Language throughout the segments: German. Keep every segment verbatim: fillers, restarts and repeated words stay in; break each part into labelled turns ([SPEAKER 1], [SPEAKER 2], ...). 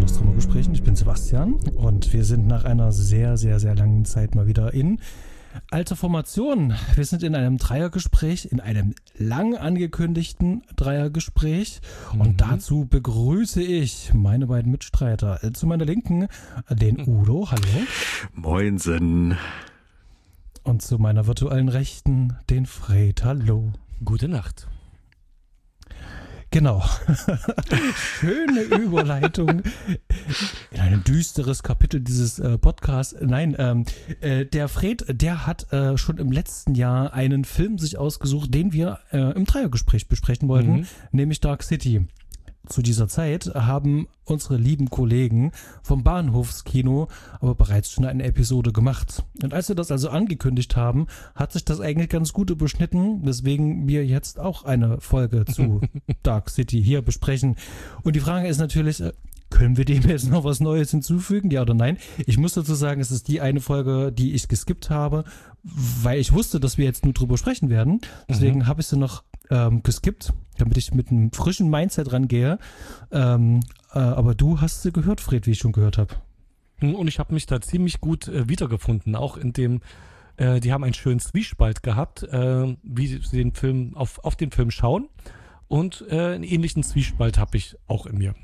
[SPEAKER 1] aus Trümmergesprächen. Ich bin Sebastian und wir sind nach einer sehr, sehr, sehr langen Zeit mal wieder in alter Formation. Wir sind in einem Dreiergespräch, in einem lang angekündigten Dreiergespräch mhm. und dazu begrüße ich meine beiden Mitstreiter. Zu meiner Linken den Udo, hallo.
[SPEAKER 2] Moinsen.
[SPEAKER 1] Und zu meiner virtuellen Rechten den Fred, hallo.
[SPEAKER 3] Gute Nacht.
[SPEAKER 1] Genau. Schöne Überleitung in ein düsteres Kapitel dieses äh, Podcasts. Nein, ähm, äh, der Fred, der hat äh, schon im letzten Jahr einen Film sich ausgesucht, den wir äh, im Dreiergespräch besprechen wollten, mhm. nämlich Dark City. Zu dieser Zeit haben unsere lieben Kollegen vom Bahnhofskino aber bereits schon eine Episode gemacht. Und als wir das also angekündigt haben, hat sich das eigentlich ganz gut überschnitten, weswegen wir jetzt auch eine Folge zu Dark City hier besprechen. Und die Frage ist natürlich, können wir dem jetzt noch was Neues hinzufügen, ja oder nein? Ich muss dazu sagen, es ist die eine Folge, die ich geskippt habe, weil ich wusste, dass wir jetzt nur drüber sprechen werden. Deswegen mhm. habe ich sie noch ähm, geskippt, damit ich mit einem frischen Mindset rangehe. Ähm, äh, aber du hast sie gehört, Fred, wie ich schon gehört habe.
[SPEAKER 3] Und ich habe mich da ziemlich gut äh, wiedergefunden, auch in dem, äh, die haben einen schönen Zwiespalt gehabt, äh, wie sie den Film auf, auf den Film schauen. Und äh, einen ähnlichen Zwiespalt habe ich auch in mir.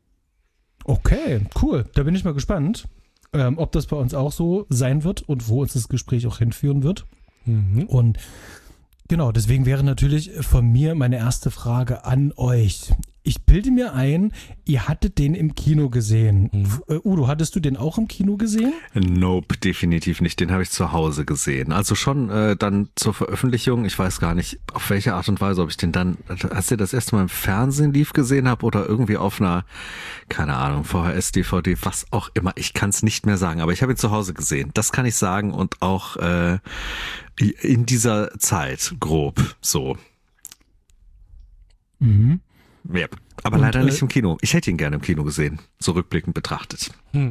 [SPEAKER 1] Okay, cool. Da bin ich mal gespannt, ähm, ob das bei uns auch so sein wird und wo uns das Gespräch auch hinführen wird. Mhm. Und genau, deswegen wäre natürlich von mir meine erste Frage an euch. Ich bilde mir ein, ihr hattet den im Kino gesehen. Mhm. Uh, Udo, hattest du den auch im Kino gesehen?
[SPEAKER 2] Nope, definitiv nicht. Den habe ich zu Hause gesehen. Also schon äh, dann zur Veröffentlichung. Ich weiß gar nicht, auf welche Art und Weise, ob ich den dann, als der das erste Mal im Fernsehen lief, gesehen habe oder irgendwie auf einer, keine Ahnung, V H S, D V D, was auch immer. Ich kann es nicht mehr sagen, aber ich habe ihn zu Hause gesehen. Das kann ich sagen und auch äh, in dieser Zeit grob so.
[SPEAKER 1] Mhm.
[SPEAKER 2] Ja, aber und, leider nicht im Kino. Ich hätte ihn gerne im Kino gesehen, so rückblickend betrachtet.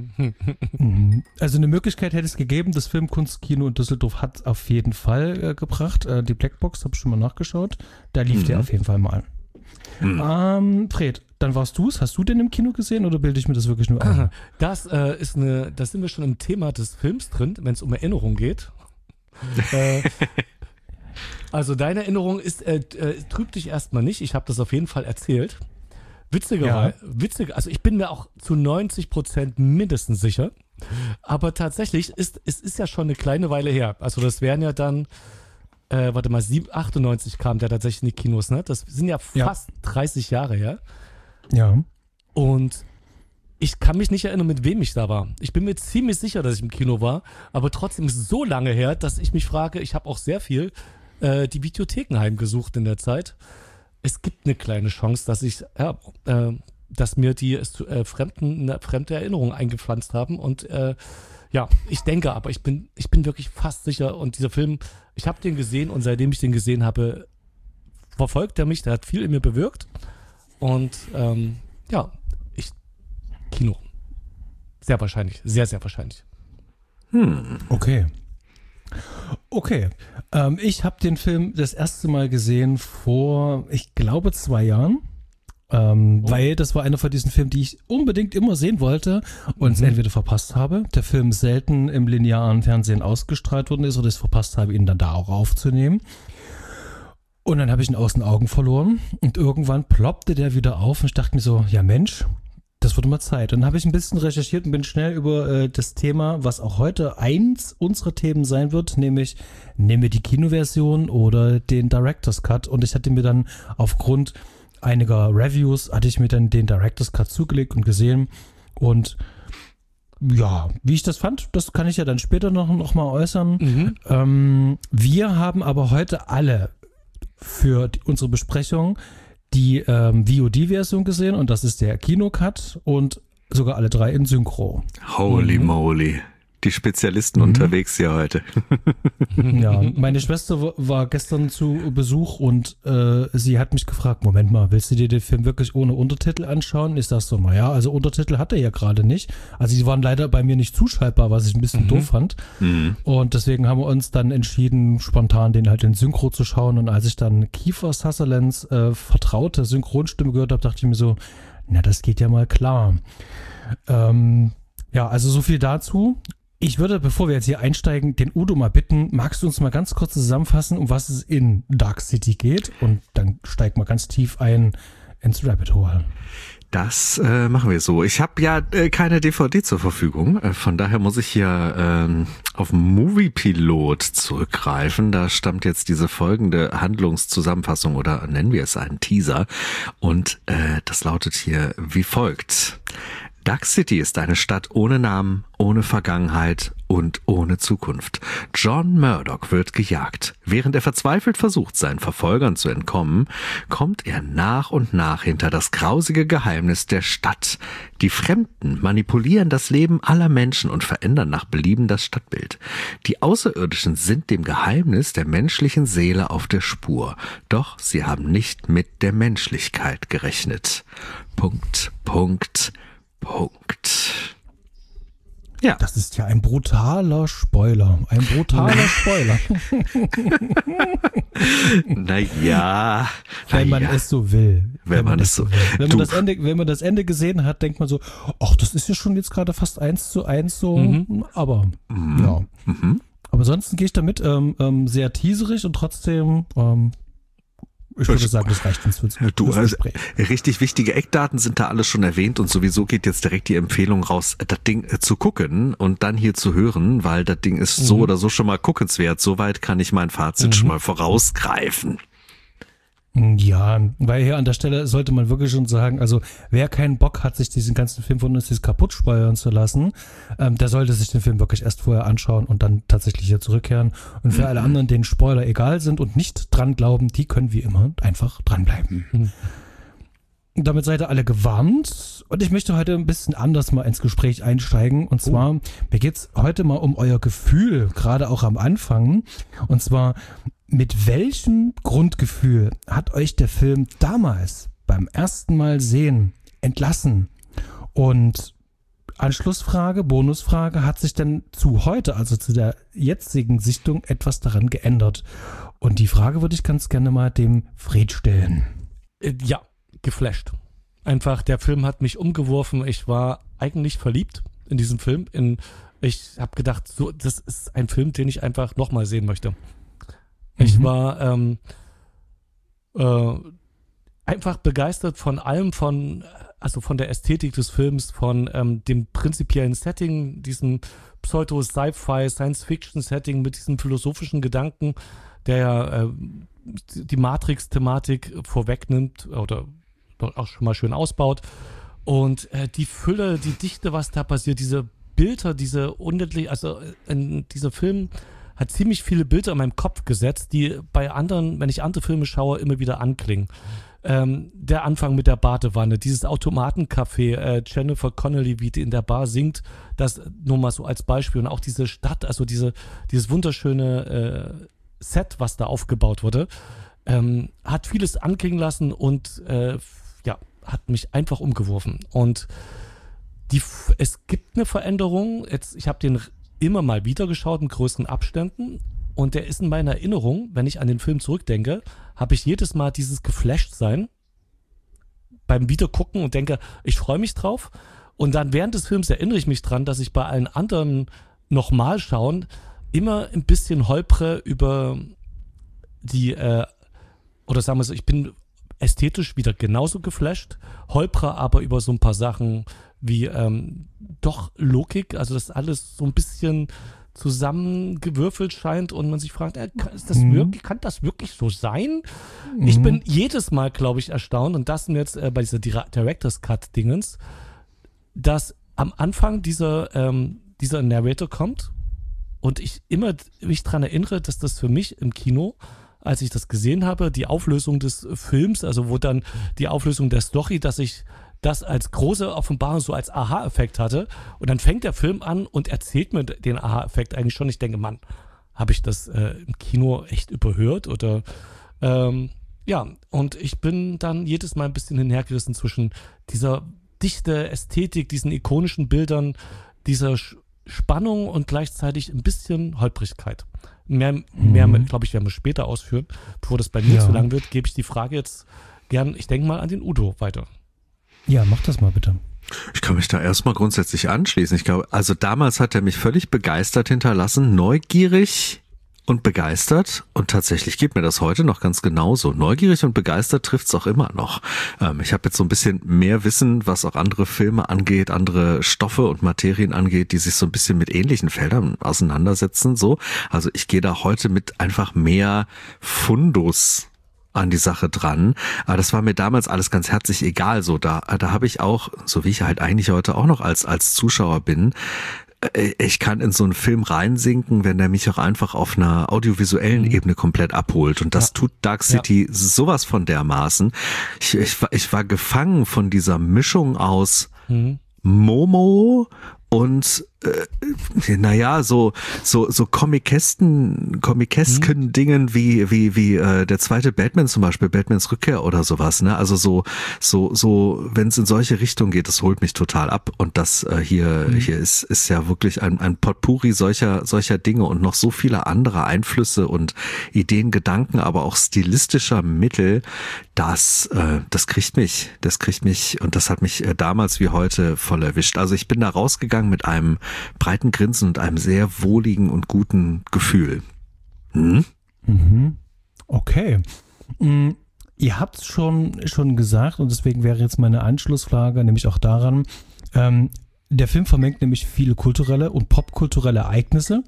[SPEAKER 1] Also eine Möglichkeit hätte es gegeben, das Filmkunstkino in Düsseldorf hat es auf jeden Fall äh, gebracht. Äh, die Blackbox, habe ich schon mal nachgeschaut. Da lief mhm. der auf jeden Fall mal an. Mhm. Ähm, Fred, dann warst du es. Hast du den im Kino gesehen oder bilde ich mir das wirklich nur ein?
[SPEAKER 3] Das äh, ist eine, da sind wir schon im Thema des Films drin, wenn es um Erinnerung geht. äh, Also deine Erinnerung ist äh, äh, trübt dich erstmal nicht. Ich habe das auf jeden Fall erzählt. Witzigerweise, ja. witzig, also ich bin mir auch zu neunzig Prozent mindestens sicher. Aber tatsächlich ist es ist ja schon eine kleine Weile her. Also das wären ja dann, äh, warte mal, sieben, achtundneunzig kam der tatsächlich in die Kinos, ne? Das sind ja fast ja. dreißig Jahre her.
[SPEAKER 1] Ja.
[SPEAKER 3] Und ich kann mich nicht erinnern, mit wem ich da war. Ich bin mir ziemlich sicher, dass ich im Kino war, aber trotzdem ist es so lange her, dass ich mich frage, ich habe auch sehr viel äh, die Videotheken heimgesucht in der Zeit. Es gibt eine kleine Chance, dass ich, ja, äh, dass mir die äh, fremden, eine fremde Erinnerung eingepflanzt haben und äh, ja, ich denke aber, ich bin, ich bin wirklich fast sicher und dieser Film, ich habe den gesehen und seitdem ich den gesehen habe, verfolgt er mich, der hat viel in mir bewirkt und ähm, ja, Kino. Sehr wahrscheinlich. Sehr, sehr wahrscheinlich.
[SPEAKER 1] Hm. Okay. Okay. Ähm, ich habe den Film das erste Mal gesehen vor, ich glaube, zwei Jahren. Ähm, oh. Weil das war einer von diesen Filmen, die ich unbedingt immer sehen wollte und es mhm. entweder verpasst habe, der Film selten im linearen Fernsehen ausgestrahlt worden ist oder ich es verpasst habe, ihn dann da auch aufzunehmen. Und dann habe ich ihn aus den Augen verloren und irgendwann ploppte der wieder auf und ich dachte mir so, ja Mensch, das wurde mal Zeit. Dann habe ich ein bisschen recherchiert und bin schnell über äh, das Thema, was auch heute eins unserer Themen sein wird, nämlich nehmen wir die Kinoversion oder den Director's Cut. Und ich hatte mir dann aufgrund einiger Reviews, hatte ich mir dann den Director's Cut zugelegt und gesehen. Und ja, wie ich das fand, das kann ich ja dann später noch, noch mal äußern. Mhm. Ähm, wir haben aber heute alle für die, unsere Besprechung die ähm, V O D-Version gesehen und das ist der Kinocut und sogar alle drei in Synchro.
[SPEAKER 2] Holy mhm. moly. Die Spezialisten mhm. unterwegs hier heute.
[SPEAKER 1] Ja, meine Schwester war gestern zu Besuch und äh, sie hat mich gefragt, Moment mal, willst du dir den Film wirklich ohne Untertitel anschauen? Ich sag so, naja, also Untertitel hat er ja gerade nicht. Also die waren leider bei mir nicht zuschaltbar, was ich ein bisschen mhm. doof fand. Mhm. Und deswegen haben wir uns dann entschieden, spontan den halt in Synchro zu schauen. Und als ich dann Kiefer Sutherlands äh, vertraute Synchronstimme gehört habe, dachte ich mir so, na, das geht ja mal klar. Ähm, ja, also so viel dazu. Ich würde, bevor wir jetzt hier einsteigen, den Udo mal bitten, magst du uns mal ganz kurz zusammenfassen, um was es in Dark City geht? Und dann steig mal ganz tief ein ins Rabbit Hole.
[SPEAKER 2] Das äh, machen wir so. Ich habe ja äh, keine D V D zur Verfügung, äh, von daher muss ich hier ähm, auf Moviepilot zurückgreifen. Da stammt jetzt diese folgende Handlungszusammenfassung oder nennen wir es einen Teaser. Und äh, das lautet hier wie folgt. Dark City ist eine Stadt ohne Namen, ohne Vergangenheit und ohne Zukunft. John Murdoch wird gejagt. Während er verzweifelt versucht, seinen Verfolgern zu entkommen, kommt er nach und nach hinter das grausige Geheimnis der Stadt. Die Fremden manipulieren das Leben aller Menschen und verändern nach Belieben das Stadtbild. Die Außerirdischen sind dem Geheimnis der menschlichen Seele auf der Spur. Doch sie haben nicht mit der Menschlichkeit gerechnet. Punkt, Punkt, Punkt. Ja.
[SPEAKER 1] Das ist ja ein brutaler Spoiler. Ein brutaler Spoiler.
[SPEAKER 2] Naja.
[SPEAKER 1] Wenn man es so will.
[SPEAKER 2] Wenn, wenn man es so will.
[SPEAKER 1] Wenn man, das Ende, wenn man das Ende gesehen hat, denkt man so, ach, das ist ja schon jetzt gerade fast eins zu eins so. Mhm. Aber, mhm. ja. Mhm. Aber ansonsten gehe ich damit ähm, ähm, sehr teaserig und trotzdem ähm, ich würde sagen, das reicht uns für
[SPEAKER 2] Du, also, richtig wichtige Eckdaten sind da alles schon erwähnt und sowieso geht jetzt direkt die Empfehlung raus, das Ding zu gucken und dann hier zu hören, weil das Ding ist so mhm. oder so schon mal guckenswert. Soweit kann ich mein Fazit mhm. schon mal vorausgreifen.
[SPEAKER 1] Ja, weil hier an der Stelle sollte man wirklich schon sagen, also wer keinen Bock hat, sich diesen ganzen Film von uns jetzt kaputt spoilern zu lassen, ähm, der sollte sich den Film wirklich erst vorher anschauen und dann tatsächlich hier zurückkehren. Und für mhm. alle anderen, denen Spoiler egal sind und nicht dran glauben, die können wie immer einfach dranbleiben. Mhm. Damit seid ihr alle gewarnt und ich möchte heute ein bisschen anders mal ins Gespräch einsteigen und zwar, oh. mir geht's heute mal um euer Gefühl, gerade auch am Anfang und zwar, mit welchem Grundgefühl hat euch der Film damals beim ersten Mal sehen entlassen? Und Anschlussfrage, Bonusfrage, hat sich denn zu heute, also zu der jetzigen Sichtung, etwas daran geändert? Und die Frage würde ich ganz gerne mal dem Fred stellen.
[SPEAKER 3] Ja, geflasht. Einfach, der Film hat mich umgeworfen. Ich war eigentlich verliebt in diesen Film. In, ich habe gedacht, so, das ist ein Film, den ich einfach nochmal sehen möchte. Ich mhm. war ähm, äh, einfach begeistert von allem, von also von der Ästhetik des Films, von ähm, dem prinzipiellen Setting, diesem Pseudo-Sci-Fi, Science-Fiction-Setting mit diesem philosophischen Gedanken, der ja äh, die Matrix-Thematik vorwegnimmt oder auch schon mal schön ausbaut. Und äh, die Fülle, die Dichte, was da passiert, diese Bilder, diese unendlich, also in dieser Film hat ziemlich viele Bilder in meinem Kopf gesetzt, die bei anderen, wenn ich andere Filme schaue, immer wieder anklingen. Ähm, der Anfang mit der Badewanne, dieses Automatencafé, äh, Jennifer Connelly, wie die in der Bar singt, das nur mal so als Beispiel. Und auch diese Stadt, also diese, dieses wunderschöne äh, Set, was da aufgebaut wurde, ähm, hat vieles anklingen lassen und äh, ja, hat mich einfach umgeworfen. Und die, es gibt eine Veränderung. Jetzt, ich habe den immer mal wieder geschaut in größeren Abständen und der ist in meiner Erinnerung, wenn ich an den Film zurückdenke, habe ich jedes Mal dieses Geflasht-Sein beim Wiedergucken und denke, ich freue mich drauf und dann während des Films erinnere ich mich dran, dass ich bei allen anderen nochmal schauen immer ein bisschen holpre über die, äh, oder sagen wir so, ich bin ästhetisch wieder genauso geflasht, holpre aber über so ein paar Sachen wie ähm, doch Logik, also dass alles so ein bisschen zusammengewürfelt scheint und man sich fragt, äh, kann, ist das mhm. wirklich, kann das wirklich so sein? Mhm. Ich bin jedes Mal, glaube ich, erstaunt und das sind jetzt äh, bei dieser Director's Cut-Dingens, dass am Anfang dieser, ähm, dieser Narrator kommt und ich immer mich daran erinnere, dass das für mich im Kino, als ich das gesehen habe, die Auflösung des Films, also wo dann die Auflösung der Story, dass ich das als große Offenbarung so als Aha-Effekt hatte. Und dann fängt der Film an und erzählt mir den Aha-Effekt eigentlich schon. Ich denke, Mann, habe ich das äh, im Kino echt überhört? Oder ähm, ja, und ich bin dann jedes Mal ein bisschen hinhergerissen zwischen dieser dichte Ästhetik, diesen ikonischen Bildern, dieser Spannung und gleichzeitig ein bisschen Holprigkeit. Mehr, mhm. mehr glaube ich, werden wir später ausführen. Bevor das bei mir ja. zu lang wird, gebe ich die Frage jetzt gern, ich denke mal, an den Udo weiter.
[SPEAKER 1] Ja, mach das mal bitte.
[SPEAKER 2] Ich kann mich da erstmal grundsätzlich anschließen. Ich glaube, also damals hat er mich völlig begeistert hinterlassen, neugierig und begeistert, und tatsächlich geht mir das heute noch ganz genauso. Neugierig und begeistert trifft's auch immer noch. Ähm, ich habe jetzt so ein bisschen mehr Wissen, was auch andere Filme angeht, andere Stoffe und Materien angeht, die sich so ein bisschen mit ähnlichen Feldern auseinandersetzen. So, also ich gehe da heute mit einfach mehr Fundus an die Sache dran. Aber das war mir damals alles ganz herzlich egal. So, da, da habe ich auch, so wie ich halt eigentlich heute auch noch als als Zuschauer bin, ich kann in so einen Film reinsinken, wenn der mich auch einfach auf einer audiovisuellen Ebene komplett abholt. Und das ja. tut Dark City ja. sowas von dermaßen. Ich, ich, war, ich war gefangen von dieser Mischung aus mhm. Momo und äh, naja, so so so Komikesken, komikesken mhm. Dingen wie wie wie äh, der zweite Batman zum Beispiel, Batmans Rückkehr oder sowas, ne? Also so so so, wenn es in solche Richtungen geht, das holt mich total ab. Und das äh, hier mhm. hier ist ist ja wirklich ein ein Potpourri solcher solcher Dinge und noch so viele andere Einflüsse und Ideen, Gedanken, aber auch stilistischer Mittel. Das äh, das kriegt mich, das kriegt mich und das hat mich äh, damals wie heute voll erwischt. Also ich bin da rausgegangen mit einem breiten Grinsen und einem sehr wohligen und guten Gefühl. Hm?
[SPEAKER 1] Mhm. Okay. Mhm. Ihr habt es schon, schon gesagt, und deswegen wäre jetzt meine Anschlussfrage nämlich auch daran, ähm, der Film vermengt nämlich viele kulturelle und popkulturelle Ereignisse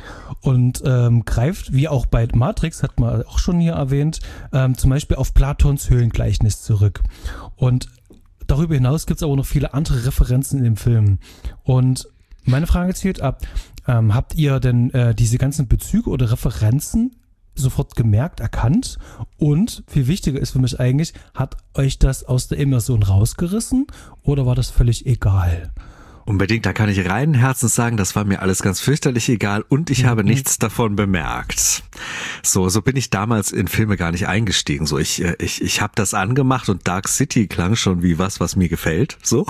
[SPEAKER 1] und ähm, greift, wie auch bei Matrix, hat man auch schon hier erwähnt, ähm, zum Beispiel auf Platons Höhlengleichnis zurück. Und darüber hinaus gibt es aber noch viele andere Referenzen in dem Film. Und meine Frage zielt ab, ähm, habt ihr denn äh, diese ganzen Bezüge oder Referenzen sofort gemerkt, erkannt? Und viel wichtiger ist für mich eigentlich, hat euch das aus der Immersion rausgerissen oder war das völlig egal?
[SPEAKER 2] Unbedingt, da kann ich reinen Herzens sagen, das war mir alles ganz fürchterlich egal und ich mhm. habe nichts davon bemerkt. So, so bin ich damals in Filme gar nicht eingestiegen. So, ich, ich, ich habe das angemacht und Dark City klang schon wie was, was mir gefällt. So,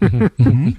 [SPEAKER 2] mhm.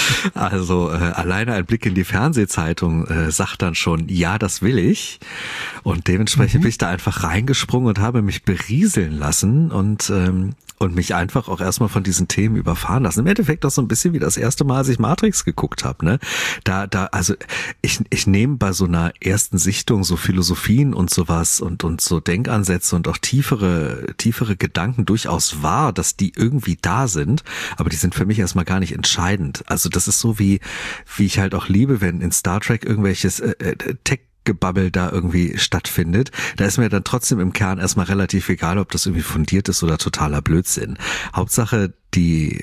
[SPEAKER 2] also äh, alleine ein Blick in die Fernsehzeitung äh, sagt dann schon, ja, das will ich. Und dementsprechend mhm. bin ich da einfach reingesprungen und habe mich berieseln lassen und ähm, und mich einfach auch erstmal von diesen Themen überfahren lassen. Im Endeffekt auch so ein bisschen wie das erste Mal, als ich Matrix geguckt habe, ne? Da, da, also ich, ich nehme bei so einer ersten Sichtung so Philosophien und sowas und und so Denkansätze und auch tiefere, tiefere Gedanken durchaus wahr, dass die irgendwie da sind, aber die sind für mich erstmal gar nicht entscheidend. Also das ist so wie, wie ich halt auch liebe, wenn in Star Trek irgendwelches äh, äh, Tech Gebabbel da irgendwie stattfindet, da ist mir dann trotzdem im Kern erstmal relativ egal, ob das irgendwie fundiert ist oder totaler Blödsinn. Hauptsache, die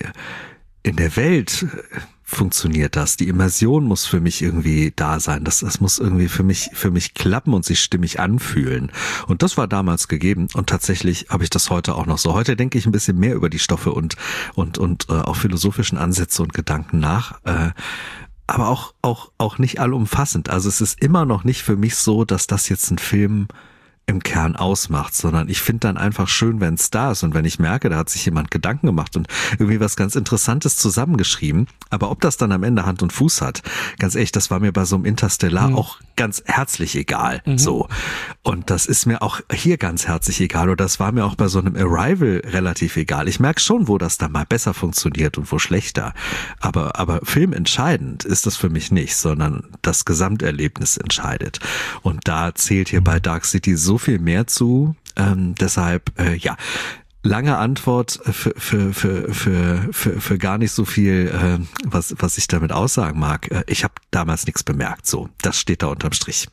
[SPEAKER 2] in der Welt funktioniert das. Die Immersion muss für mich irgendwie da sein. Das, das muss irgendwie für mich, für mich klappen und sich stimmig anfühlen. Und das war damals gegeben. Und tatsächlich habe ich das heute auch noch so. Heute denke ich ein bisschen mehr über die Stoffe und, und, und äh, auch philosophischen Ansätze und Gedanken nach. Äh, aber auch, auch, auch nicht allumfassend. Also es ist immer noch nicht für mich so, dass das jetzt ein Film im Kern ausmacht, sondern ich finde dann einfach schön, wenn es da ist und wenn ich merke, da hat sich jemand Gedanken gemacht und irgendwie was ganz Interessantes zusammengeschrieben, aber ob das dann am Ende Hand und Fuß hat, ganz ehrlich, das war mir bei so einem Interstellar mhm. auch ganz herzlich egal, mhm. so. Und das ist mir auch hier ganz herzlich egal oder das war mir auch bei so einem Arrival relativ egal. Ich merke schon, wo das dann mal besser funktioniert und wo schlechter, aber, aber filmentscheidend ist das für mich nicht, sondern das Gesamterlebnis entscheidet. Und da zählt hier bei Dark City so viel mehr zu, ähm, deshalb, äh, ja, lange Antwort für, für, für, für, für, für gar nicht so viel, äh, was, was ich damit aussagen mag. Äh, ich habe damals nichts bemerkt, so, das steht da unterm Strich.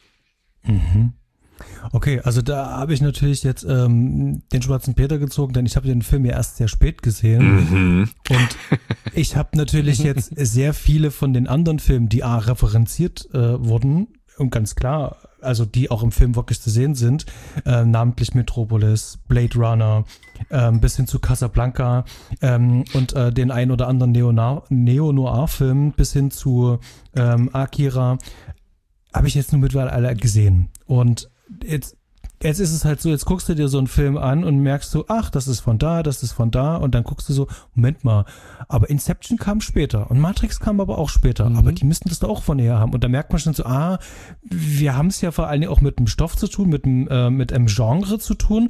[SPEAKER 1] Mhm. Okay, also da habe ich natürlich jetzt ähm, den schwarzen Peter gezogen, denn ich habe den Film ja erst sehr spät gesehen. Mhm. Und ich habe natürlich jetzt sehr viele von den anderen Filmen, die A, referenziert äh, wurden, und ganz klar, also die auch im Film wirklich zu sehen sind, äh, namentlich Metropolis, Blade Runner, ähm, bis hin zu Casablanca ähm, und äh, den ein oder anderen Neo-Noir-Film bis hin zu ähm, Akira, habe ich jetzt nur mittlerweile alle gesehen. Und jetzt Jetzt ist es halt so, jetzt guckst du dir so einen Film an und merkst du, ach, das ist von da, das ist von da und dann guckst du so, Moment mal, aber Inception kam später und Matrix kam aber auch später, mhm. aber die müssten das doch auch von her haben und da merkt man schon so, ah, wir haben es ja vor allen Dingen auch mit dem Stoff zu tun, mit dem, äh, mit einem Genre zu tun,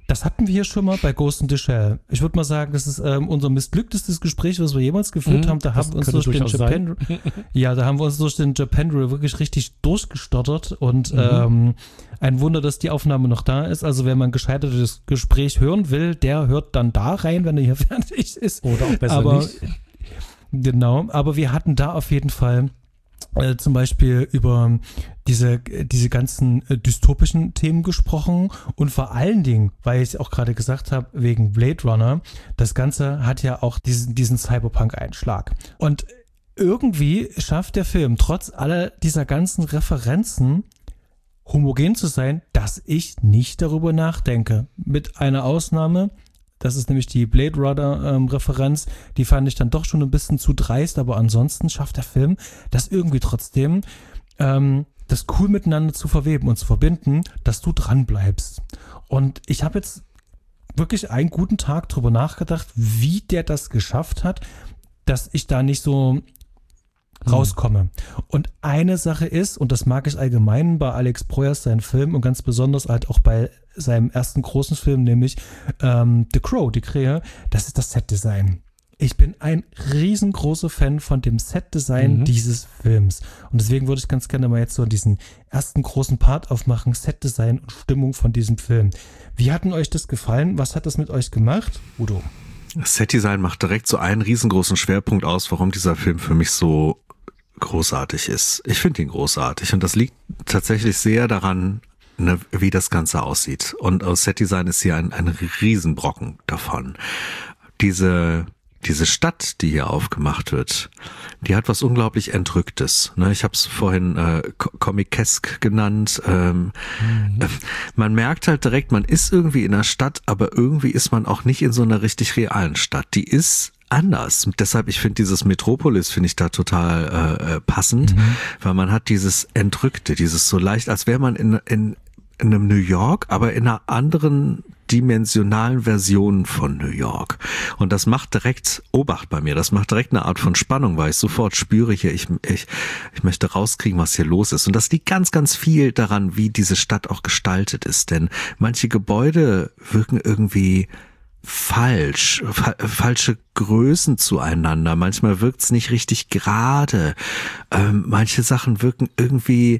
[SPEAKER 1] Das hatten wir hier schon mal bei Ghost in the Shell. Ich würde mal sagen, das ist ähm, unser missglücktestes Gespräch, was wir jemals geführt mhm, haben. Da haben wir uns durch den Japan, ja, da haben wir uns durch den Japan wirklich richtig durchgestottert und mhm. ähm, ein Wunder, dass die Aufnahme noch da ist. Also wenn man ein gescheitertes Gespräch hören will, der hört dann da rein, wenn er hier fertig ist.
[SPEAKER 3] Oder auch besser
[SPEAKER 1] aber,
[SPEAKER 3] nicht.
[SPEAKER 1] Genau, aber wir hatten da auf jeden Fall Äh, zum Beispiel über diese, diese ganzen äh, dystopischen Themen gesprochen und vor allen Dingen, weil ich es auch gerade gesagt habe, wegen Blade Runner, das Ganze hat ja auch diesen, diesen Cyberpunk-Einschlag. Und irgendwie schafft der Film trotz aller dieser ganzen Referenzen homogen zu sein, dass ich nicht darüber nachdenke. Mit einer Ausnahme. Das ist nämlich die Blade Runner-Referenz. Ähm, die fand ich dann doch schon ein bisschen zu dreist, aber ansonsten schafft der Film das irgendwie trotzdem, ähm, das cool miteinander zu verweben und zu verbinden, dass du dran bleibst. Und ich habe jetzt wirklich einen guten Tag drüber nachgedacht, wie der das geschafft hat, dass ich da nicht so rauskomme. Und eine Sache ist, und das mag ich allgemein bei Alex Proyas seinen Film und ganz besonders halt auch bei seinem ersten großen Film, nämlich ähm, The Crow, die Krähe, das ist das Setdesign. Ich bin ein riesengroßer Fan von dem Setdesign mhm. dieses Films. Und deswegen würde ich ganz gerne mal jetzt so diesen ersten großen Part aufmachen, Setdesign und Stimmung von diesem Film. Wie hat denn euch das gefallen? Was hat das mit euch gemacht? Udo?
[SPEAKER 2] Setdesign macht direkt so einen riesengroßen Schwerpunkt aus, warum dieser Film für mich so großartig ist. Ich finde ihn großartig und das liegt tatsächlich sehr daran, ne, wie das Ganze aussieht. Und aus Setdesign ist hier ein, ein Riesenbrocken davon. Diese Diese Stadt, die hier aufgemacht wird, die hat was unglaublich Entrücktes. Ne, ich habe es vorhin äh, comic-esque genannt. Ähm, mhm. äh, man merkt halt direkt, man ist irgendwie in einer Stadt, aber irgendwie ist man auch nicht in so einer richtig realen Stadt. Die ist anders. Deshalb, ich finde dieses Metropolis, finde ich da total äh, passend, mhm. weil man hat dieses Entrückte, dieses so leicht, als wäre man in, in, in einem New York, aber in einer anderen dimensionalen Version von New York. Und das macht direkt Obacht bei mir. Das macht direkt eine Art von Spannung, weil ich sofort spüre hier, ich, ich, ich möchte rauskriegen, was hier los ist. Und das liegt ganz, ganz viel daran, wie diese Stadt auch gestaltet ist. Denn manche Gebäude wirken irgendwie falsch, fa- falsche Größen zueinander. Manchmal wirkt's nicht richtig gerade. Ähm, manche Sachen wirken irgendwie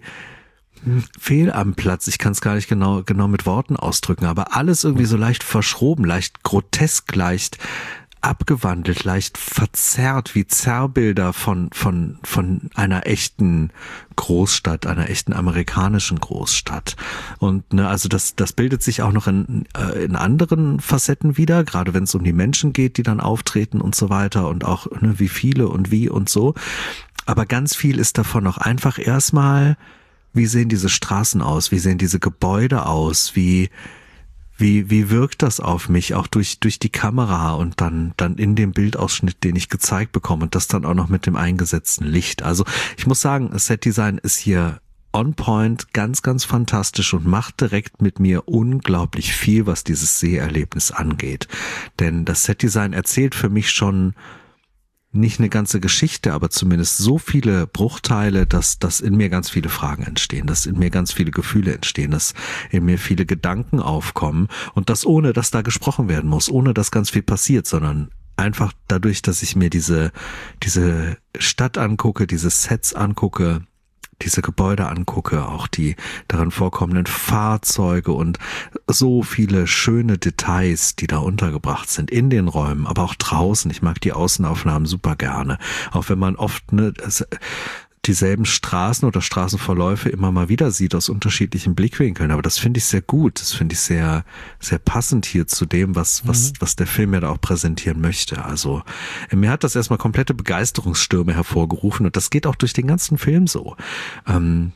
[SPEAKER 2] fehl am Platz. Ich kann es gar nicht genau genau mit Worten ausdrücken, aber alles irgendwie so leicht verschroben, leicht grotesk, leicht abgewandelt, leicht verzerrt, wie Zerrbilder von von von einer echten Großstadt, einer echten amerikanischen Großstadt. Und ne, also das das bildet sich auch noch in äh, in anderen Facetten wieder, gerade wenn es um die Menschen geht, die dann auftreten und so weiter und auch ne, wie viele und wie und so. Aber ganz viel ist davon auch einfach erstmal, wie sehen diese Straßen aus? Wie sehen diese Gebäude aus? Wie, wie, wie wirkt das auf mich? Auch durch, durch die Kamera und dann, dann in dem Bildausschnitt, den ich gezeigt bekomme und das dann auch noch mit dem eingesetzten Licht. Also ich muss sagen, das Setdesign ist hier on point, ganz, ganz fantastisch und macht direkt mit mir unglaublich viel, was dieses Seherlebnis angeht. Denn das Setdesign erzählt für mich schon nicht eine ganze Geschichte, aber zumindest so viele Bruchteile, dass, dass in mir ganz viele Fragen entstehen, dass in mir ganz viele Gefühle entstehen, dass in mir viele Gedanken aufkommen und das ohne, dass da gesprochen werden muss, ohne dass ganz viel passiert, sondern einfach dadurch, dass ich mir diese, diese Stadt angucke, diese Sets angucke, diese Gebäude angucke, auch die darin vorkommenden Fahrzeuge und so viele schöne Details, die da untergebracht sind in den Räumen, aber auch draußen. Ich mag die Außenaufnahmen super gerne, auch wenn man oft ne, dieselben Straßen oder Straßenverläufe immer mal wieder sieht aus unterschiedlichen Blickwinkeln. Aber das finde ich sehr gut. Das finde ich sehr, sehr passend hier zu dem, was, was, mhm. was der Film ja da auch präsentieren möchte. Also, mir hat das erstmal komplette Begeisterungsstürme hervorgerufen und das geht auch durch den ganzen Film so. Ähm,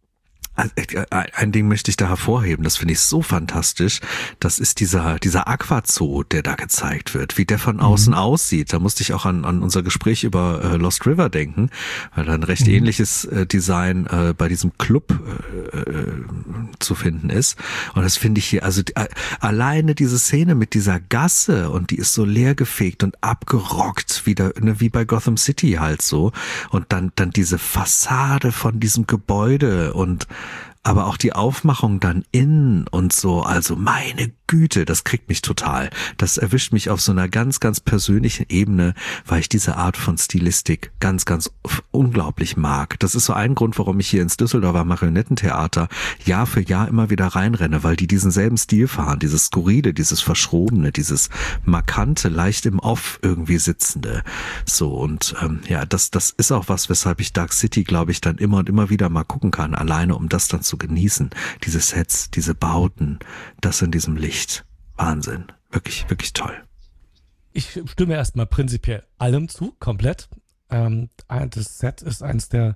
[SPEAKER 2] Ein Ding möchte ich da hervorheben, das finde ich so fantastisch. Das ist dieser dieser Aquazoo, der da gezeigt wird, wie der von außen mhm. aussieht. Da musste ich auch an an unser Gespräch über äh, Lost River denken, weil da ein recht mhm. ähnliches äh, Design äh, bei diesem Club äh, zu finden ist. Und das finde ich hier, also äh, alleine diese Szene mit dieser Gasse und die ist so leergefegt und abgerockt, wieder ne, wie bei Gotham City halt so. Und dann dann diese Fassade von diesem Gebäude und aber auch die Aufmachung dann innen und so, also meine Güte, das kriegt mich total. Das erwischt mich auf so einer ganz, ganz persönlichen Ebene, weil ich diese Art von Stilistik ganz, ganz unglaublich mag. Das ist so ein Grund, warum ich hier ins Düsseldorfer Marionettentheater Jahr für Jahr immer wieder reinrenne, weil die diesen selben Stil fahren, dieses Skurrile, dieses Verschrobene, dieses Markante, leicht im Off irgendwie Sitzende. So, und ähm, ja, das, das ist auch was, weshalb ich Dark City, glaube ich, dann immer und immer wieder mal gucken kann, alleine um das dann zu genießen. Diese Sets, diese Bauten, das in diesem Licht. Wahnsinn. Wirklich, wirklich toll.
[SPEAKER 3] Ich stimme erstmal prinzipiell allem zu, komplett. Ähm, das Set ist eines der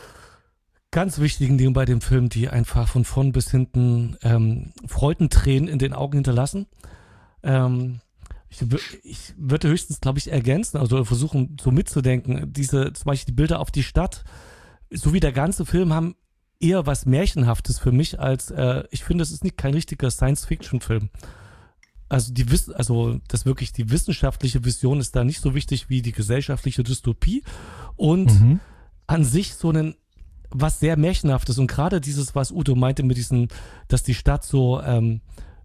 [SPEAKER 3] ganz wichtigen Dinge bei dem Film, die einfach von vorn bis hinten ähm, Freudentränen in den Augen hinterlassen. Ähm, ich, ich würde höchstens, glaube ich, ergänzen, also versuchen so mitzudenken, diese, zum Beispiel die Bilder auf die Stadt, so wie der ganze Film, haben eher was Märchenhaftes für mich, als äh, ich finde, es ist nicht kein richtiger Science-Fiction-Film. Also die Wiss- also das wirklich, die wissenschaftliche Vision ist da nicht so wichtig wie die gesellschaftliche Dystopie und mhm. an sich so ein was sehr Märchenhaftes und gerade dieses, was Udo meinte mit diesem, dass die Stadt so ähm,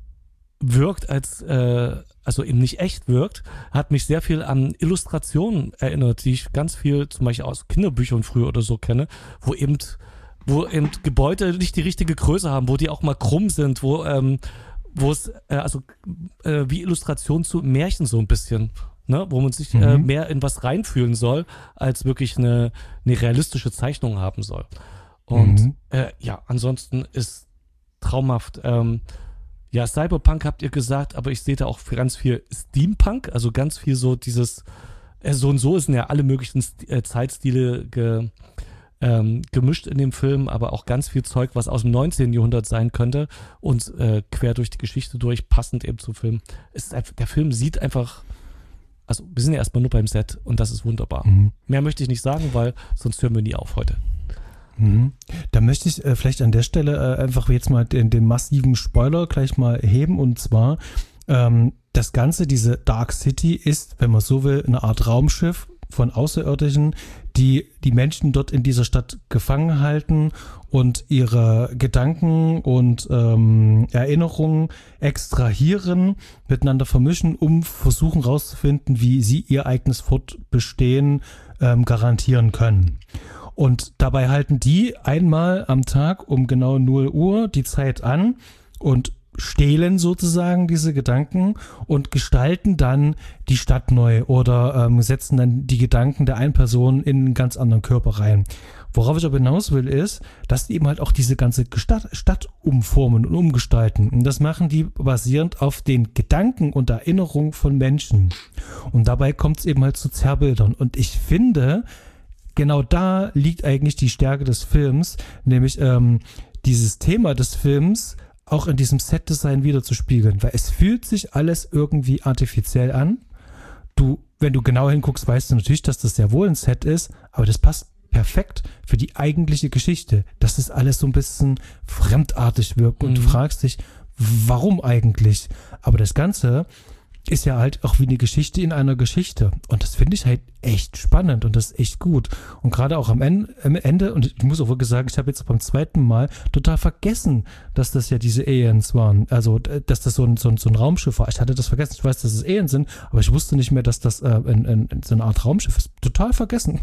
[SPEAKER 3] wirkt, als äh, also eben nicht echt wirkt, hat mich sehr viel an Illustrationen erinnert, die ich ganz viel zum Beispiel aus Kinderbüchern früher oder so kenne, wo eben wo eben Gebäude nicht die richtige Größe haben, wo die auch mal krumm sind, wo ähm, wo es äh, also äh, wie Illustration zu Märchen so ein bisschen, ne, wo man sich mhm. äh, mehr in was reinfühlen soll, als wirklich eine, eine realistische Zeichnung haben soll. Und mhm. äh, ja, ansonsten ist traumhaft. Ähm, ja, Cyberpunk habt ihr gesagt, aber ich sehe da auch ganz viel Steampunk, also ganz viel so dieses, äh, so und so sind ja alle möglichen St- äh, Zeitstile ge Ähm, gemischt in dem Film, aber auch ganz viel Zeug, was aus dem neunzehnten Jahrhundert sein könnte und äh, quer durch die Geschichte durch, passend eben zum Film. Es ist einfach, der Film sieht einfach, also wir sind ja erstmal nur beim Set und das ist wunderbar. Mhm. Mehr möchte ich nicht sagen, weil sonst hören wir nie auf heute.
[SPEAKER 1] Mhm. Da möchte ich äh, vielleicht an der Stelle äh, einfach jetzt mal den, den massiven Spoiler gleich mal heben, und zwar ähm, das Ganze, diese Dark City ist, wenn man so will, eine Art Raumschiff von Außerirdischen, die die Menschen dort in dieser Stadt gefangen halten und ihre Gedanken und ähm, Erinnerungen extrahieren, miteinander vermischen, um versuchen rauszufinden, wie sie ihr eigenes Fortbestehen ähm, garantieren können. Und dabei halten die einmal am Tag um genau null Uhr die Zeit an und stehlen sozusagen diese Gedanken und gestalten dann die Stadt neu oder ähm, setzen dann die Gedanken der einen Person in einen ganz anderen Körper rein. Worauf ich aber hinaus will, ist, dass die eben halt auch diese ganze Stadt, Stadt umformen und umgestalten. Und das machen die basierend auf den Gedanken und Erinnerungen von Menschen. Und dabei kommt es eben halt zu Zerrbildern. Und ich finde, genau da liegt eigentlich die Stärke des Films, nämlich ähm, dieses Thema des Films auch in diesem Set-Design wieder zu spiegeln, weil es fühlt sich alles irgendwie artifiziell an. Du, wenn du genau hinguckst, weißt du natürlich, dass das sehr wohl ein Set ist, aber das passt perfekt für die eigentliche Geschichte, dass das alles so ein bisschen fremdartig wirkt und mhm. du fragst dich, warum eigentlich? Aber das Ganze ist ja halt auch wie eine Geschichte in einer Geschichte. Und das finde ich halt echt spannend und das ist echt gut. Und gerade auch am Ende, am Ende, und ich muss auch wirklich sagen, ich habe jetzt beim zweiten Mal total vergessen, dass das ja diese Aliens waren. Also, dass das so ein, so ein, so ein Raumschiff war. Ich hatte das vergessen. Ich weiß, dass es Aliens sind, aber ich wusste nicht mehr, dass das äh, in, in, in so eine Art Raumschiff ist. Total vergessen.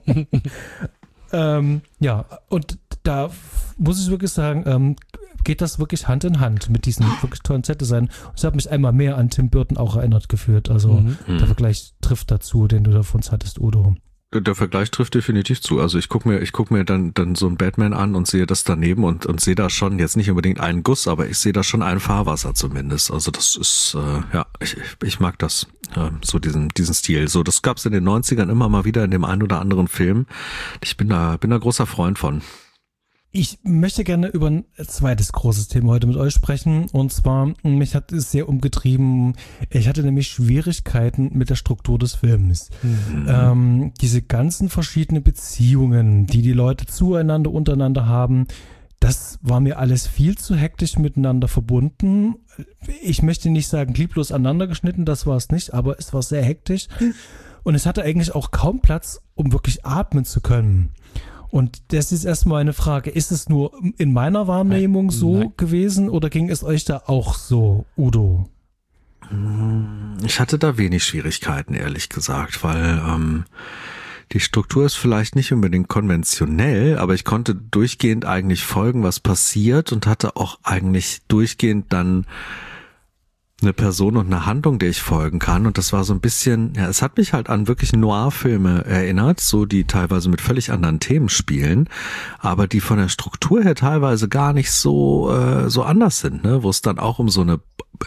[SPEAKER 1] ähm, ja, und da muss ich wirklich sagen, ähm, geht das wirklich Hand in Hand mit diesem wirklich tollen Set-Design. Und ich habe mich einmal mehr an Tim Burton auch erinnert gefühlt. Also mhm. der Vergleich trifft dazu, den du da von uns hattest, Udo.
[SPEAKER 2] Der Vergleich trifft definitiv zu. Also ich gucke mir, ich guck mir dann, dann so einen Batman an und sehe das daneben und, und sehe da schon jetzt nicht unbedingt einen Guss, aber ich sehe da schon ein Fahrwasser zumindest. Also das ist, äh, ja, ich, ich mag das, äh, so diesen, diesen Stil. So, das gab's in den neunzigern immer mal wieder in dem einen oder anderen Film. Ich bin da, bin da großer Freund von.
[SPEAKER 1] Ich möchte gerne über ein zweites großes Thema heute mit euch sprechen, und zwar, mich hat es sehr umgetrieben, ich hatte nämlich Schwierigkeiten mit der Struktur des Films. Mhm. Ähm, diese ganzen verschiedenen Beziehungen, die die Leute zueinander, untereinander haben, das war mir alles viel zu hektisch miteinander verbunden. Ich möchte nicht sagen lieblos aneinander geschnitten, das war es nicht, aber es war sehr hektisch und es hatte eigentlich auch kaum Platz, um wirklich atmen zu können. Und das ist erstmal eine Frage, ist es nur in meiner Wahrnehmung so
[SPEAKER 3] Nein.
[SPEAKER 1] gewesen oder ging es euch da auch so, Udo?
[SPEAKER 2] Ich hatte da wenig Schwierigkeiten, ehrlich gesagt, weil ähm, die Struktur ist vielleicht nicht unbedingt konventionell, aber ich konnte durchgehend eigentlich folgen, was passiert und hatte auch eigentlich durchgehend dann eine Person und eine Handlung, der ich folgen kann. Und das war so ein bisschen, ja, es hat mich halt an wirklich Noir-Filme erinnert, so die teilweise mit völlig anderen Themen spielen, aber die von der Struktur her teilweise gar nicht so äh, so anders sind, ne? Wo es dann auch um so eine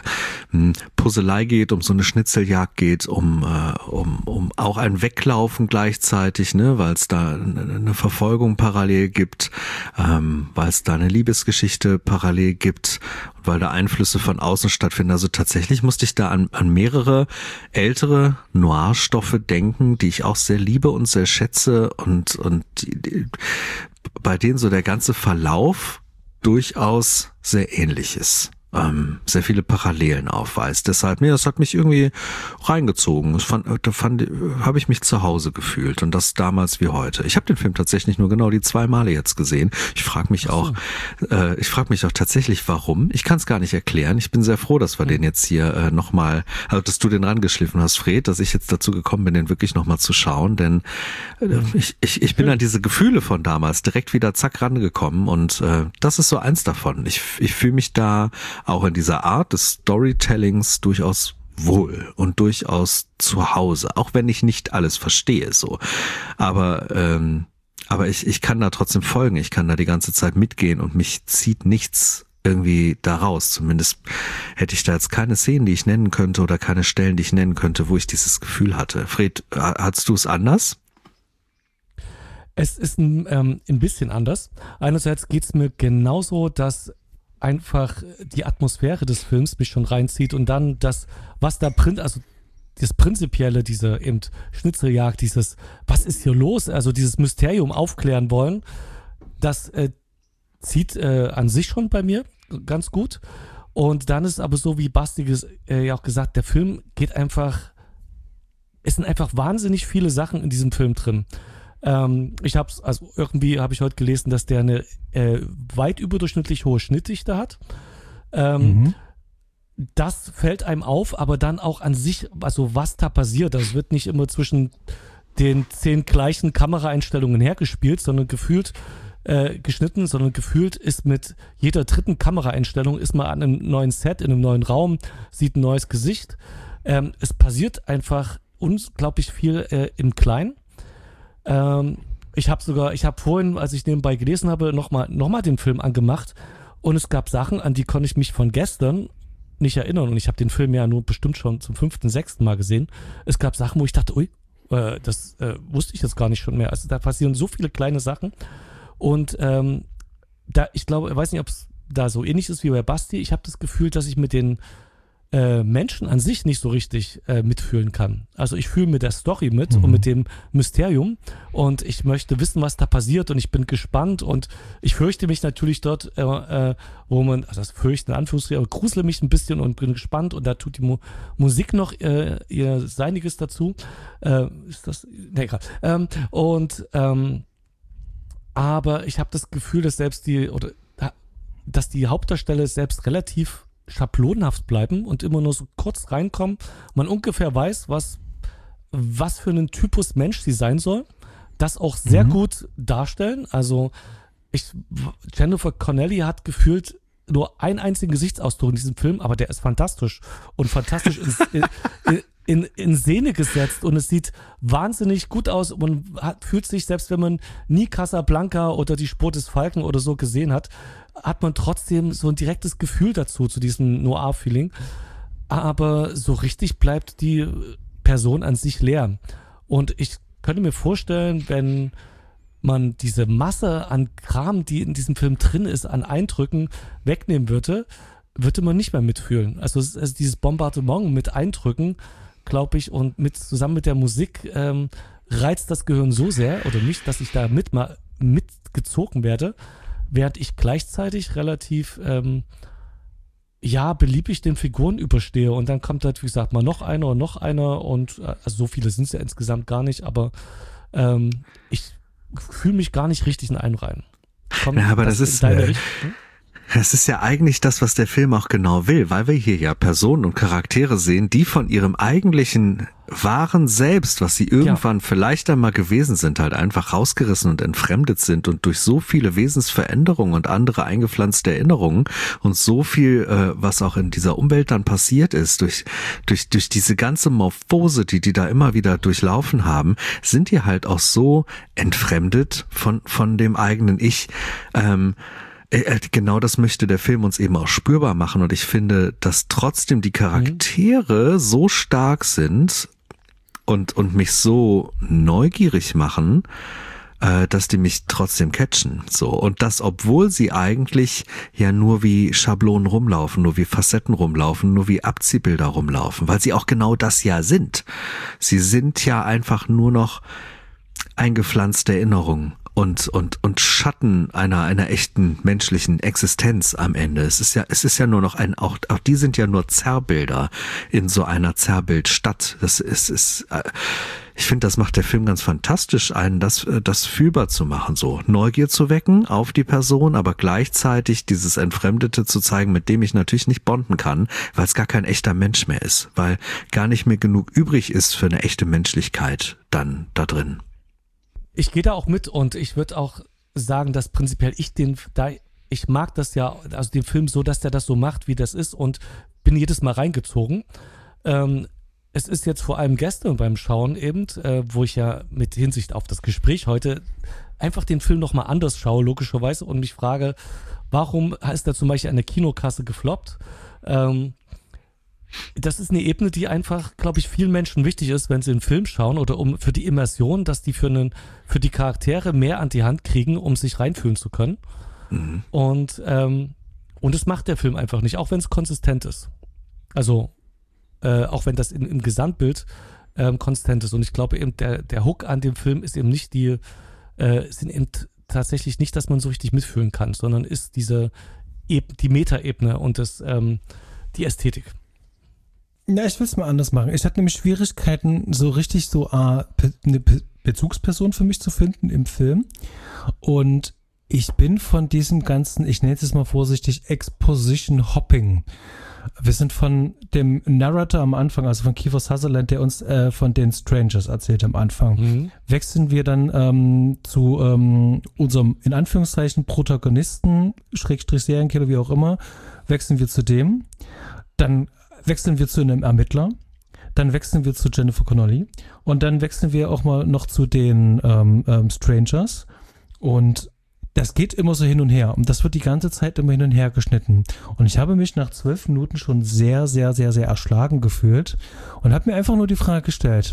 [SPEAKER 2] Puzzlei geht, um so eine Schnitzeljagd geht, um äh, um um auch ein Weglaufen gleichzeitig, ne, weil es da eine Verfolgung parallel gibt, ähm, weil es da eine Liebesgeschichte parallel gibt, weil da Einflüsse von außen stattfinden. Also tatsächlich musste ich da an, an mehrere ältere Noir-Stoffe denken, die ich auch sehr liebe und sehr schätze und und die, die, bei denen so der ganze Verlauf durchaus sehr ähnlich ist. Ähm, sehr viele Parallelen aufweist. Deshalb, nee, das hat mich irgendwie reingezogen. Das fand, da fand, habe ich mich zu Hause gefühlt und das damals wie heute. Ich habe den Film tatsächlich nur genau die zwei Male jetzt gesehen. Ich frage mich auch, äh, ich frage mich auch tatsächlich, warum. Ich kann es gar nicht erklären. Ich bin sehr froh, dass wir mhm. den jetzt hier äh, nochmal, also dass du den rangeschliffen hast, Fred, dass ich jetzt dazu gekommen bin, den wirklich nochmal zu schauen, denn äh, mhm. ich, ich, ich bin an diese Gefühle von damals direkt wieder zack rangekommen und äh, das ist so eins davon. Ich, ich fühle mich da auch in dieser Art des Storytellings durchaus wohl und durchaus zu Hause, auch wenn ich nicht alles verstehe so. Aber ähm, aber ich ich kann da trotzdem folgen, ich kann da die ganze Zeit mitgehen und mich zieht nichts irgendwie da raus. Zumindest hätte ich da jetzt keine Szenen, die ich nennen könnte oder keine Stellen, die ich nennen könnte, wo ich dieses Gefühl hatte. Fred, hattest du es anders?
[SPEAKER 3] Es ist ein, ähm, ein bisschen anders. Einerseits geht es mir genauso, dass einfach die Atmosphäre des Films mich schon reinzieht und dann das, was da print, also das Prinzipielle, diese eben Schnitzeljagd, dieses, was ist hier los, also dieses Mysterium aufklären wollen, das äh, zieht äh, an sich schon bei mir ganz gut. Und dann ist aber so, wie Basti äh, ja auch gesagt, der Film geht einfach, es sind einfach wahnsinnig viele Sachen in diesem Film drin. Ähm, ich hab's, also irgendwie habe ich heute gelesen, dass der eine äh, weit überdurchschnittlich hohe Schnittdichte hat. Ähm, mhm. Das fällt einem auf, aber dann auch an sich, also was da passiert, das wird nicht immer zwischen den zehn gleichen Kameraeinstellungen hergespielt, sondern gefühlt äh, geschnitten, sondern gefühlt ist mit jeder dritten Kameraeinstellung ist man an einem neuen Set, in einem neuen Raum, sieht ein neues Gesicht. Ähm, es passiert einfach unglaublich viel äh, im Kleinen. Ähm, ich habe sogar, ich habe vorhin, als ich nebenbei gelesen habe, nochmal noch mal den Film angemacht und es gab Sachen, an die konnte ich mich von gestern nicht erinnern und ich habe den Film ja nur bestimmt schon zum fünften, sechsten Mal gesehen. Es gab Sachen, wo ich dachte, ui, äh, das äh, wusste ich jetzt gar nicht schon mehr. Also da passieren so viele kleine Sachen und ähm, da, ich glaube, ich weiß nicht, ob es da so ähnlich ist wie bei Basti. Ich habe das Gefühl, dass ich mit den äh, Menschen an sich nicht so richtig äh, mitfühlen kann. Also ich fühle mit der Story mit mhm. und mit dem Mysterium und ich möchte wissen, was da passiert und ich bin gespannt und ich fürchte mich natürlich dort, äh, äh, wo man, also das fürchten in Anführungsstrichen, aber grusele mich ein bisschen und bin gespannt und da tut die Mu- Musik noch äh, ihr Seiniges dazu. Äh, ist das, ne, egal. Ähm, und ähm, aber ich habe das Gefühl, dass selbst die, oder dass die Hauptdarsteller selbst relativ schablonenhaft bleiben und immer nur so kurz reinkommen. Man ungefähr weiß, was, was für einen Typus Mensch sie sein soll. Das auch sehr mhm. gut darstellen. Also ich, Jennifer Connelly hat gefühlt nur einen einzigen Gesichtsausdruck in diesem Film, aber der ist fantastisch und fantastisch in, in, in, in Szene gesetzt und es sieht wahnsinnig gut aus. Man hat, fühlt sich, selbst wenn man nie Casablanca oder die Spur des Falken oder so gesehen hat, hat man trotzdem so ein direktes Gefühl dazu, zu diesem Noir-Feeling. Aber so richtig bleibt die Person an sich leer. Und ich könnte mir vorstellen, wenn man diese Masse an Kram, die in diesem Film drin ist, an Eindrücken wegnehmen würde, würde man nicht mehr mitfühlen. Also, also dieses Bombardement mit Eindrücken, glaube ich, und mit zusammen mit der Musik ähm, reizt das Gehirn so sehr, oder mich, dass ich da mit mal mitgezogen werde, während ich gleichzeitig relativ ähm, ja, beliebig den Figuren überstehe und dann kommt halt, wie gesagt, mal noch einer und noch einer und also so viele sind es ja insgesamt gar nicht, aber ähm, ich fühle mich gar nicht richtig in einen rein. Kommt
[SPEAKER 2] ja, aber das, das ist,
[SPEAKER 3] deine
[SPEAKER 2] äh,
[SPEAKER 3] Richtung? Hm?
[SPEAKER 2] Es ist ja eigentlich das, was der Film auch genau will, weil wir hier ja Personen und Charaktere sehen, die von ihrem eigentlichen wahren Selbst, was sie irgendwann ja. vielleicht einmal gewesen sind, halt einfach rausgerissen und entfremdet sind und durch so viele Wesensveränderungen und andere eingepflanzte Erinnerungen und so viel, äh, was auch in dieser Umwelt dann passiert ist, durch durch durch diese ganze Morphose, die die da immer wieder durchlaufen haben, sind die halt auch so entfremdet von von dem eigenen Ich. Ähm, Genau das möchte der Film uns eben auch spürbar machen und ich finde, dass trotzdem die Charaktere mhm. so stark sind und und mich so neugierig machen, äh, dass die mich trotzdem catchen. So und das, obwohl sie eigentlich ja nur wie Schablonen rumlaufen, nur wie Facetten rumlaufen, nur wie Abziehbilder rumlaufen, weil sie auch genau das ja sind. Sie sind ja einfach nur noch eingepflanzte Erinnerungen. Und, und, und Schatten einer, einer echten menschlichen Existenz am Ende. Es ist ja, es ist ja nur noch ein, auch, auch die sind ja nur Zerrbilder in so einer Zerrbildstadt. Das ist, ist, ich finde, das macht der Film ganz fantastisch, einen das, das fühlbar zu machen, so Neugier zu wecken auf die Person, aber gleichzeitig dieses Entfremdete zu zeigen, mit dem ich natürlich nicht bonden kann, weil es gar kein echter Mensch mehr ist, weil gar nicht mehr genug übrig ist für eine echte Menschlichkeit dann da drin.
[SPEAKER 3] Ich gehe da auch mit und ich würde auch sagen, dass prinzipiell ich den, da ich mag das ja, also den Film so, dass der das so macht, wie das ist und bin jedes Mal reingezogen. Ähm, es ist jetzt vor allem gestern beim Schauen eben, äh, wo ich ja mit Hinsicht auf das Gespräch heute einfach den Film nochmal anders schaue, logischerweise, und mich frage, warum ist da zum Beispiel an der Kinokasse gefloppt? Ähm, Das ist eine Ebene, die einfach, glaube ich, vielen Menschen wichtig ist, wenn sie einen Film schauen oder um für die Immersion, dass die für einen, für die Charaktere mehr an die Hand kriegen, um sich reinfühlen zu können. Mhm. Und ähm, und das macht der Film einfach nicht, auch wenn es konsistent ist. Also äh, auch wenn das in, im Gesamtbild ähm, konsistent ist. Und ich glaube eben, der der Hook an dem Film ist eben nicht die, äh, sind eben tatsächlich nicht, dass man so richtig mitfühlen kann, sondern ist diese Eb- die Metaebene und das ähm, die Ästhetik.
[SPEAKER 1] Na, ich will es mal anders machen. Ich hatte nämlich Schwierigkeiten, so richtig so äh, eine Be- Bezugsperson für mich zu finden im Film. Und ich bin von diesem ganzen, ich nenne es jetzt mal vorsichtig, Exposition Hopping. Wir sind von dem Narrator am Anfang, also von Kiefer Sutherland, der uns äh, von den Strangers erzählt am Anfang, mhm. wechseln wir dann ähm, zu ähm, unserem, in Anführungszeichen, Protagonisten, Schrägstrich Serienkiller, wie auch immer, wechseln wir zu dem. Dann wechseln wir zu einem Ermittler, dann wechseln wir zu Jennifer Connelly und dann wechseln wir auch mal noch zu den ähm, ähm, Strangers und das geht immer so hin und her und das wird die ganze Zeit immer hin und her geschnitten und ich habe mich nach zwölf Minuten schon sehr, sehr, sehr, sehr erschlagen gefühlt und habe mir einfach nur die Frage gestellt,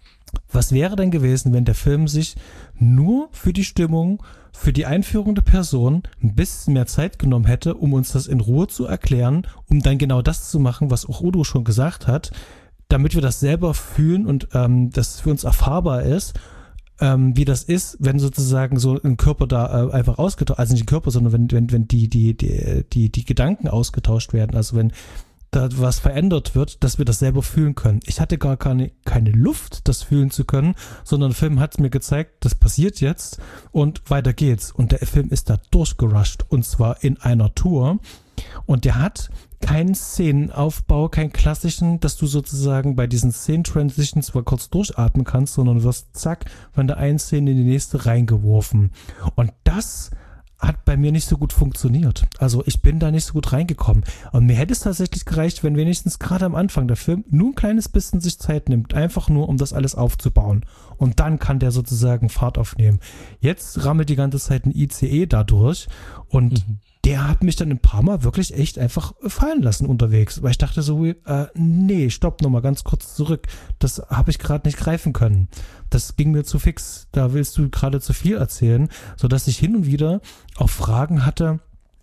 [SPEAKER 1] was wäre denn gewesen, wenn der Film sich nur für die Stimmung, für die Einführung der Person ein bisschen mehr Zeit genommen hätte, um uns das in Ruhe zu erklären, um dann genau das zu machen, was auch Udo schon gesagt hat, damit wir das selber fühlen und ähm, das für uns erfahrbar ist, ähm, wie das ist, wenn sozusagen so ein Körper da äh, einfach ausgetauscht, also nicht ein Körper, sondern wenn, wenn, wenn die, die, die, die, die Gedanken ausgetauscht werden, also wenn da was verändert wird, dass wir das selber fühlen können. Ich hatte gar keine, keine Luft, das fühlen zu können, sondern der Film hat mir gezeigt, das passiert jetzt und weiter geht's. Und der Film ist da durchgerusht und zwar in einer Tour und der hat keinen Szenenaufbau, keinen klassischen, dass du sozusagen bei diesen Szenen-Transitions zwar kurz durchatmen kannst, sondern wirst zack von der einen Szene in die nächste reingeworfen. Und das hat bei mir nicht so gut funktioniert. Also ich bin da nicht so gut reingekommen. Und mir hätte es tatsächlich gereicht, wenn wenigstens gerade am Anfang der Film nur ein kleines bisschen sich Zeit nimmt, einfach nur, um das alles aufzubauen. Und dann kann der sozusagen Fahrt aufnehmen. Jetzt rammelt die ganze Zeit ein I C E dadurch und mhm. der hat mich dann ein paar Mal wirklich echt einfach fallen lassen unterwegs. Weil ich dachte so, äh, nee, stopp nochmal ganz kurz zurück. Das habe ich gerade nicht greifen können. Das ging mir zu fix. Da willst du gerade zu viel erzählen, sodass ich hin und wieder auch Fragen hatte,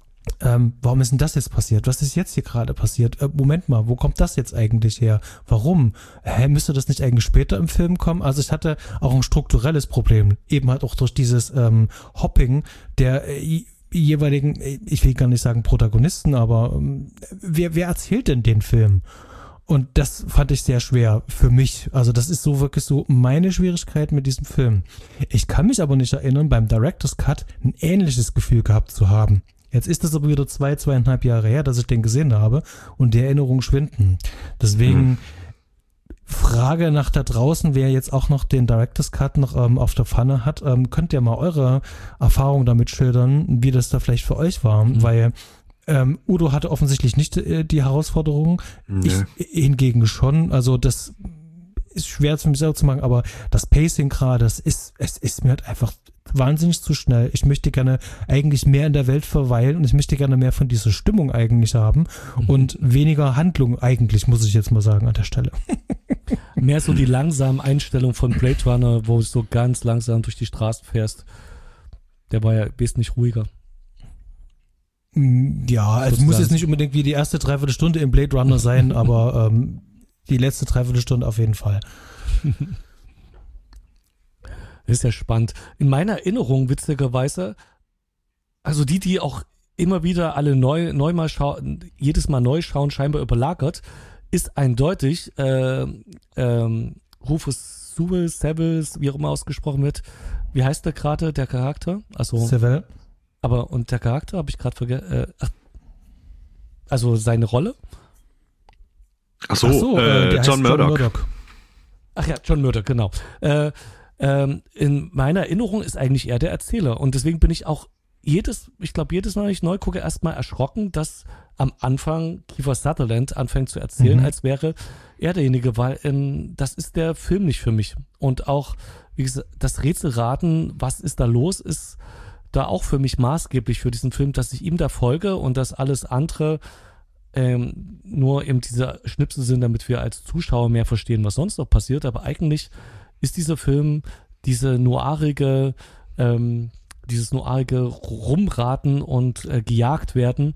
[SPEAKER 1] ähm, warum ist denn das jetzt passiert? Was ist jetzt hier gerade passiert? Äh, Moment mal, wo kommt das jetzt eigentlich her? Warum? Hä, müsste das nicht eigentlich später im Film kommen? Also ich hatte auch ein strukturelles Problem. Eben halt auch durch dieses ähm, Hopping der äh, jeweiligen, ich will gar nicht sagen Protagonisten, aber ähm, wer, wer erzählt denn den Film? Und das fand ich sehr schwer für mich. Also das ist so wirklich so meine Schwierigkeit mit diesem Film. Ich kann mich aber nicht erinnern, beim Director's Cut ein ähnliches Gefühl gehabt zu haben. Jetzt ist das aber wieder zwei, zweieinhalb Jahre her, dass ich den gesehen habe und die Erinnerungen schwinden. Deswegen mhm. Frage nach da draußen, wer jetzt auch noch den Director's Cut noch ähm, auf der Pfanne hat, ähm, könnt ihr mal eure Erfahrungen damit schildern, wie das da vielleicht für euch war, mhm. weil Ähm, Udo hatte offensichtlich nicht äh, die Herausforderung. Nee. Ich hingegen schon. Also das ist schwer für mich selber zu machen, aber das Pacing gerade, das ist, es ist mir halt einfach wahnsinnig zu schnell. Ich möchte gerne eigentlich mehr in der Welt verweilen und ich möchte gerne mehr von dieser Stimmung eigentlich haben mhm. und weniger Handlung eigentlich, muss ich jetzt mal sagen an der Stelle.
[SPEAKER 3] Mehr so die langsame Einstellung von Blade Runner, wo du so ganz langsam durch die Straßen fährst. Der war ja wesentlich ruhiger.
[SPEAKER 1] Ja, es muss jetzt nicht unbedingt wie die erste Dreiviertelstunde im Blade Runner sein, aber ähm, die letzte Dreiviertelstunde auf jeden Fall.
[SPEAKER 3] Das ist ja spannend. In meiner Erinnerung, witzigerweise, also die, die auch immer wieder alle neu, neu mal schauen, jedes Mal neu schauen, scheinbar überlagert, ist eindeutig äh, ähm, Rufus Sewell, Sewell, wie auch immer ausgesprochen wird. Wie heißt der gerade, der Charakter? Also
[SPEAKER 1] Sewell.
[SPEAKER 3] Aber, und der Charakter, habe ich gerade vergessen, äh, also seine Rolle?
[SPEAKER 2] Ach so, Ach so äh, äh, John Murdoch. John Murdoch.
[SPEAKER 3] Ach ja, John Murdoch, genau. Äh, ähm, in meiner Erinnerung ist eigentlich er der Erzähler und deswegen bin ich auch jedes, ich glaube jedes Mal, wenn ich neu gucke, erstmal erschrocken, dass am Anfang Kiefer Sutherland anfängt zu erzählen, mhm. als wäre er derjenige, weil ähm, das ist der Film nicht für mich. Und auch, wie gesagt, das Rätselraten, was ist da los, ist da auch für mich maßgeblich für diesen Film, dass ich ihm da folge und dass alles andere ähm, nur eben diese Schnipsel sind, damit wir als Zuschauer mehr verstehen, was sonst noch passiert. Aber eigentlich ist dieser Film diese noirige, ähm, dieses noirige Rumraten und äh, gejagt werden.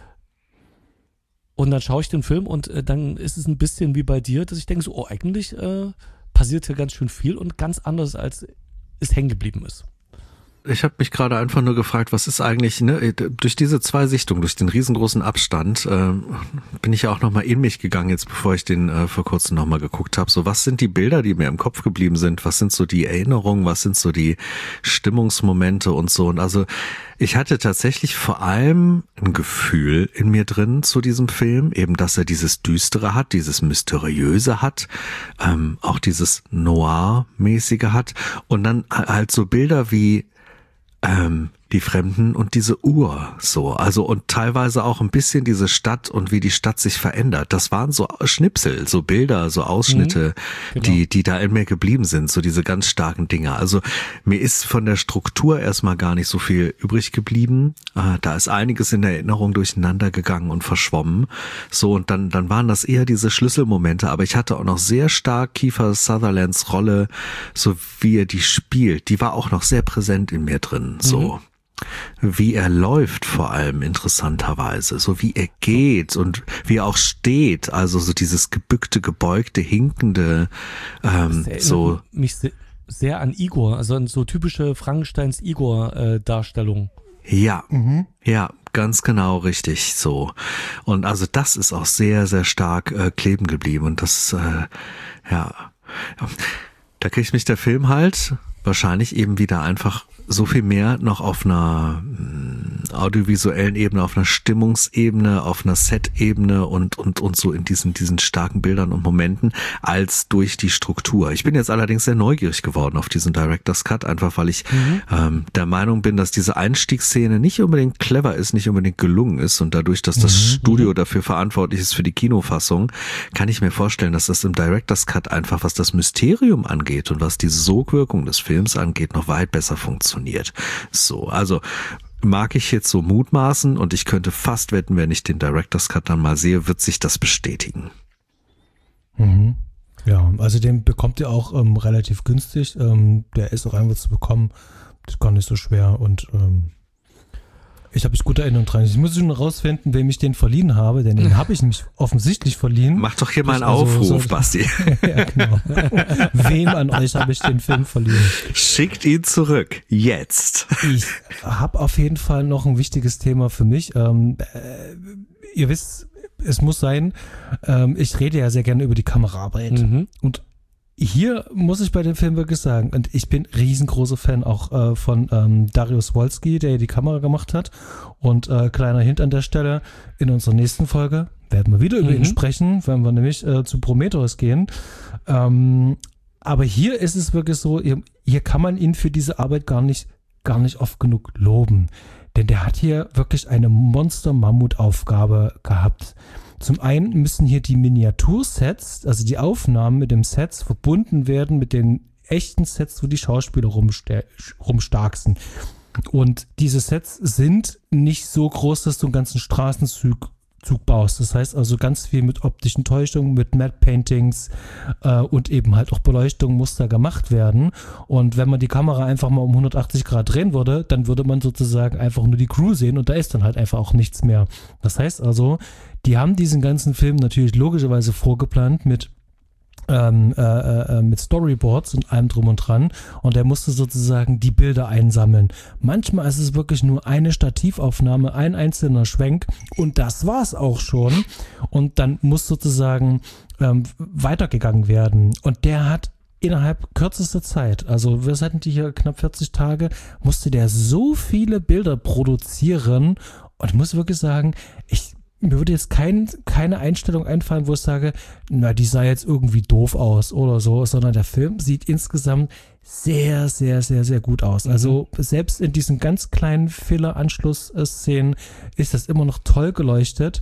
[SPEAKER 3] Und dann schaue ich den Film und äh, dann ist es ein bisschen wie bei dir, dass ich denke so, oh, eigentlich äh, passiert hier ganz schön viel und ganz anders, als es hängen geblieben ist.
[SPEAKER 2] Ich habe mich gerade einfach nur gefragt, was ist eigentlich, ne, durch diese zwei Sichtungen, durch den riesengroßen Abstand, äh, bin ich ja auch nochmal in mich gegangen, jetzt bevor ich den äh, vor kurzem nochmal geguckt habe. So, was sind die Bilder, die mir im Kopf geblieben sind? Was sind so die Erinnerungen? Was sind so die Stimmungsmomente und so? Und also ich hatte tatsächlich vor allem ein Gefühl in mir drin zu diesem Film, eben, dass er dieses Düstere hat, dieses Mysteriöse hat, ähm, auch dieses Noir-mäßige hat und dann halt so Bilder wie Ähm, die Fremden und diese Uhr so, also und teilweise auch ein bisschen diese Stadt und wie die Stadt sich verändert. Das waren so Schnipsel, so Bilder, so Ausschnitte, mhm, genau. die die da in mir geblieben sind, so diese ganz starken Dinger. Also mir ist von der Struktur erstmal gar nicht so viel übrig geblieben. Äh, da ist einiges in der Erinnerung durcheinander gegangen und verschwommen. So und dann dann waren das eher diese Schlüsselmomente, aber ich hatte auch noch sehr stark Kiefer Sutherlands Rolle, so wie er die spielt, die war auch noch sehr präsent in mir drin, so. Mhm. Wie er läuft vor allem interessanterweise, so wie er geht und wie er auch steht, also so dieses gebückte, gebeugte, hinkende, ähm, das so.
[SPEAKER 3] Mich sehr an Igor, also an so typische Frankensteins Igor-Darstellung.
[SPEAKER 2] Ja, mhm. ja, ganz genau richtig so. Und also das ist auch sehr, sehr stark äh, kleben geblieben und das, äh, ja, da kriegt mich der Film halt wahrscheinlich eben wieder einfach so viel mehr noch auf einer mh, audiovisuellen Ebene, auf einer Stimmungsebene, auf einer Set-Ebene und und und so in diesen diesen starken Bildern und Momenten als durch die Struktur. Ich bin jetzt allerdings sehr neugierig geworden auf diesen Director's Cut, einfach weil ich mhm. ähm, der Meinung bin, dass diese Einstiegsszene nicht unbedingt clever ist, nicht unbedingt gelungen ist und dadurch, dass das mhm. Studio dafür verantwortlich ist für die Kinofassung, kann ich mir vorstellen, dass das im Director's Cut einfach, was das Mysterium angeht und was die Sogwirkung des Films angeht, noch weit besser funktioniert. So, also mag ich jetzt so mutmaßen und ich könnte fast wetten, wenn ich den Director's Cut dann mal sehe, wird sich das bestätigen.
[SPEAKER 1] Mhm. Ja, also den bekommt ihr auch ähm, relativ günstig. Ähm, der ist auch einfach zu bekommen. Das ist gar nicht so schwer und ähm, ich habe mich gut Erinnerung dran. Ich muss schon rausfinden, wem ich den verliehen habe, denn den habe ich nämlich offensichtlich verliehen.
[SPEAKER 2] Mach doch hier mal einen Aufruf, also, so, Basti.
[SPEAKER 1] Ja, genau. Wem an euch habe ich den Film verliehen?
[SPEAKER 2] Schickt ihn zurück, jetzt.
[SPEAKER 1] Ich habe auf jeden Fall noch ein wichtiges Thema für mich. Ähm, äh, ihr wisst, es muss sein, ähm, ich rede ja sehr gerne über die Kameraarbeit.
[SPEAKER 3] Mhm.
[SPEAKER 1] Und hier muss ich bei dem Film wirklich sagen, und ich bin riesengroßer Fan auch äh, von ähm, Dariusz Wolski, der die Kamera gemacht hat. Und äh, kleiner Hint an der Stelle, in unserer nächsten Folge werden wir wieder über
[SPEAKER 3] Mhm.
[SPEAKER 1] ihn sprechen, wenn wir nämlich äh, zu Prometheus gehen. Ähm, aber hier ist es wirklich so, hier, hier kann man ihn für diese Arbeit gar nicht, gar nicht oft genug loben. Denn der hat hier wirklich eine Monster-Mammut-Aufgabe gehabt. Zum einen müssen hier die Miniatursets, also die Aufnahmen mit den Sets, verbunden werden mit den echten Sets, wo die Schauspieler rumste- rumstarksen. Und diese Sets sind nicht so groß, dass du einen ganzen Straßenzug Zug baust. Das heißt also ganz viel mit optischen Täuschungen, mit Matte Paintings äh, und eben halt auch Beleuchtung muss da gemacht werden. Und wenn man die Kamera einfach mal um hundertachtzig Grad drehen würde, dann würde man sozusagen einfach nur die Crew sehen und da ist dann halt einfach auch nichts mehr. Das heißt also, die haben diesen ganzen Film natürlich logischerweise vorgeplant mit Ähm, äh, äh, mit Storyboards und allem drum und dran und er musste sozusagen die Bilder einsammeln. Manchmal ist es wirklich nur eine Stativaufnahme, ein einzelner Schwenk und das war's auch schon und dann muss sozusagen ähm, weitergegangen werden und der hat innerhalb kürzester Zeit, also wir hatten die hier knapp vierzig Tage, musste der so viele Bilder produzieren und ich muss wirklich sagen, ich mir würde jetzt kein, keine Einstellung einfallen, wo ich sage, na, die sah jetzt irgendwie doof aus oder so, sondern der Film sieht insgesamt sehr, sehr, sehr, sehr gut aus. Also selbst in diesen ganz kleinen Filler-Anschlussszenen ist das immer noch toll geleuchtet.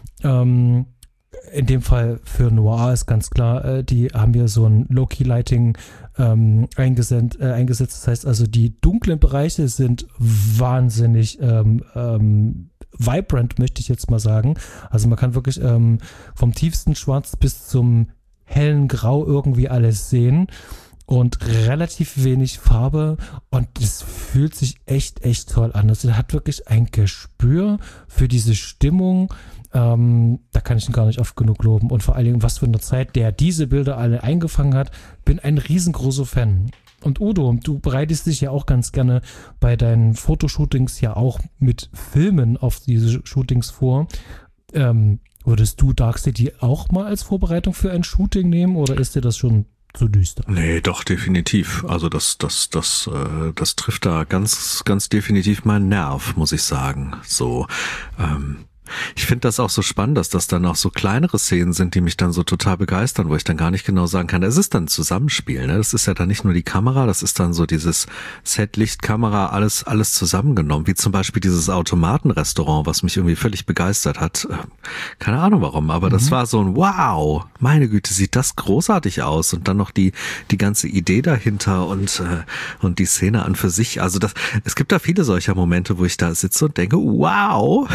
[SPEAKER 1] Ähm, in dem Fall für Noir ist ganz klar, äh, die haben hier so ein Low-Key-Lighting ähm, eingesetzt, äh, eingesetzt. Das heißt also, die dunklen Bereiche sind wahnsinnig ähm, ähm, vibrant, möchte ich jetzt mal sagen. Also man kann wirklich ähm, vom tiefsten Schwarz bis zum hellen Grau irgendwie alles sehen und relativ wenig Farbe und es fühlt sich echt, echt toll an. Also er hat wirklich ein Gespür für diese Stimmung. Ähm, da kann ich ihn gar nicht oft genug loben. Und vor allen Dingen, was für eine Zeit, der diese Bilder alle eingefangen hat. Bin ein riesengroßer Fan. Und Udo, du bereitest dich ja auch ganz gerne bei deinen Fotoshootings ja auch mit Filmen auf diese Shootings vor. Ähm, würdest du Dark City auch mal als Vorbereitung für ein Shooting nehmen oder ist dir das schon zu düster?
[SPEAKER 2] Nee, doch, definitiv. Also das, das, das, äh, das trifft da ganz, ganz definitiv meinen Nerv, muss ich sagen. So, ähm, ich finde das auch so spannend, dass das dann auch so kleinere Szenen sind, die mich dann so total begeistern, wo ich dann gar nicht genau sagen kann, es ist dann ein Zusammenspiel, ne? Das ist ja dann nicht nur die Kamera, das ist dann so dieses Set, Licht, Kamera, alles, alles zusammengenommen, wie zum Beispiel dieses Automatenrestaurant, was mich irgendwie völlig begeistert hat. Keine Ahnung warum, aber mhm. das war so ein Wow, meine Güte, sieht das großartig aus und dann noch die, die ganze Idee dahinter und, äh, und die Szene an für sich. Also das, es gibt da viele solcher Momente, wo ich da sitze und denke, wow,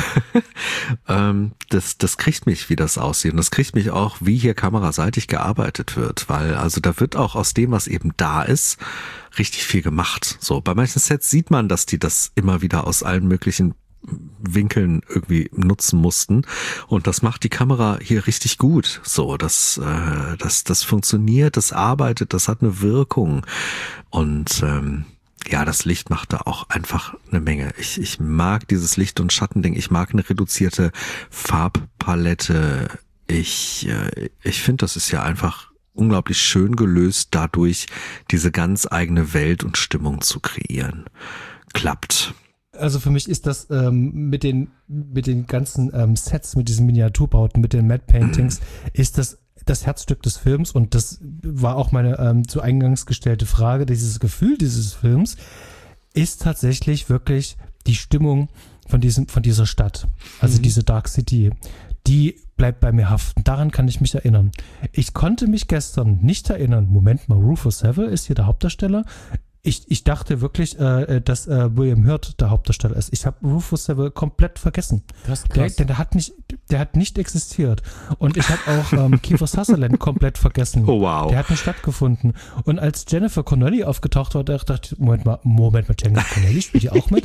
[SPEAKER 2] Ähm, das, das kriegt mich, wie das aussieht. Und das kriegt mich auch, wie hier kameraseitig gearbeitet wird. Weil, also da wird auch aus dem, was eben da ist, richtig viel gemacht. So, bei manchen Sets sieht man, dass die das immer wieder aus allen möglichen Winkeln irgendwie nutzen mussten. Und das macht die Kamera hier richtig gut. So, das, äh, das, das funktioniert, das arbeitet, das hat eine Wirkung. Und, ähm, ja, das Licht macht da auch einfach eine Menge. Ich, ich mag dieses Licht- und Schattending. Ich mag eine reduzierte Farbpalette. Ich, äh, ich finde, das ist ja einfach unglaublich schön gelöst, dadurch diese ganz eigene Welt und Stimmung zu kreieren. Klappt.
[SPEAKER 1] Also für mich ist das ähm, mit den mit den ganzen ähm, Sets, mit diesen Miniaturbauten, mit den Matte Paintings, ist das das Herzstück des Films und das war auch meine ähm, zu eingangs gestellte Frage. Dieses Gefühl dieses Films ist tatsächlich wirklich die Stimmung von diesem von dieser Stadt, also mhm. diese Dark City, die bleibt bei mir haften. Daran kann ich mich erinnern. Ich konnte mich gestern nicht erinnern. Moment mal, Rufus Sewell ist hier der Hauptdarsteller. Ich, ich dachte wirklich, äh, dass äh, William Hurt der Hauptdarsteller ist. Ich habe Rufus Sewell komplett vergessen.
[SPEAKER 3] Das ist
[SPEAKER 1] der,
[SPEAKER 3] krass.
[SPEAKER 1] der, der hat nicht, der hat nicht existiert. Und ich habe auch ähm, Kiefer Sutherland komplett vergessen.
[SPEAKER 2] Oh wow.
[SPEAKER 1] Der hat nicht stattgefunden. Und als Jennifer Connelly aufgetaucht war, dachte ich, Moment mal, Moment mal, Jennifer Connelly spielt die auch mit?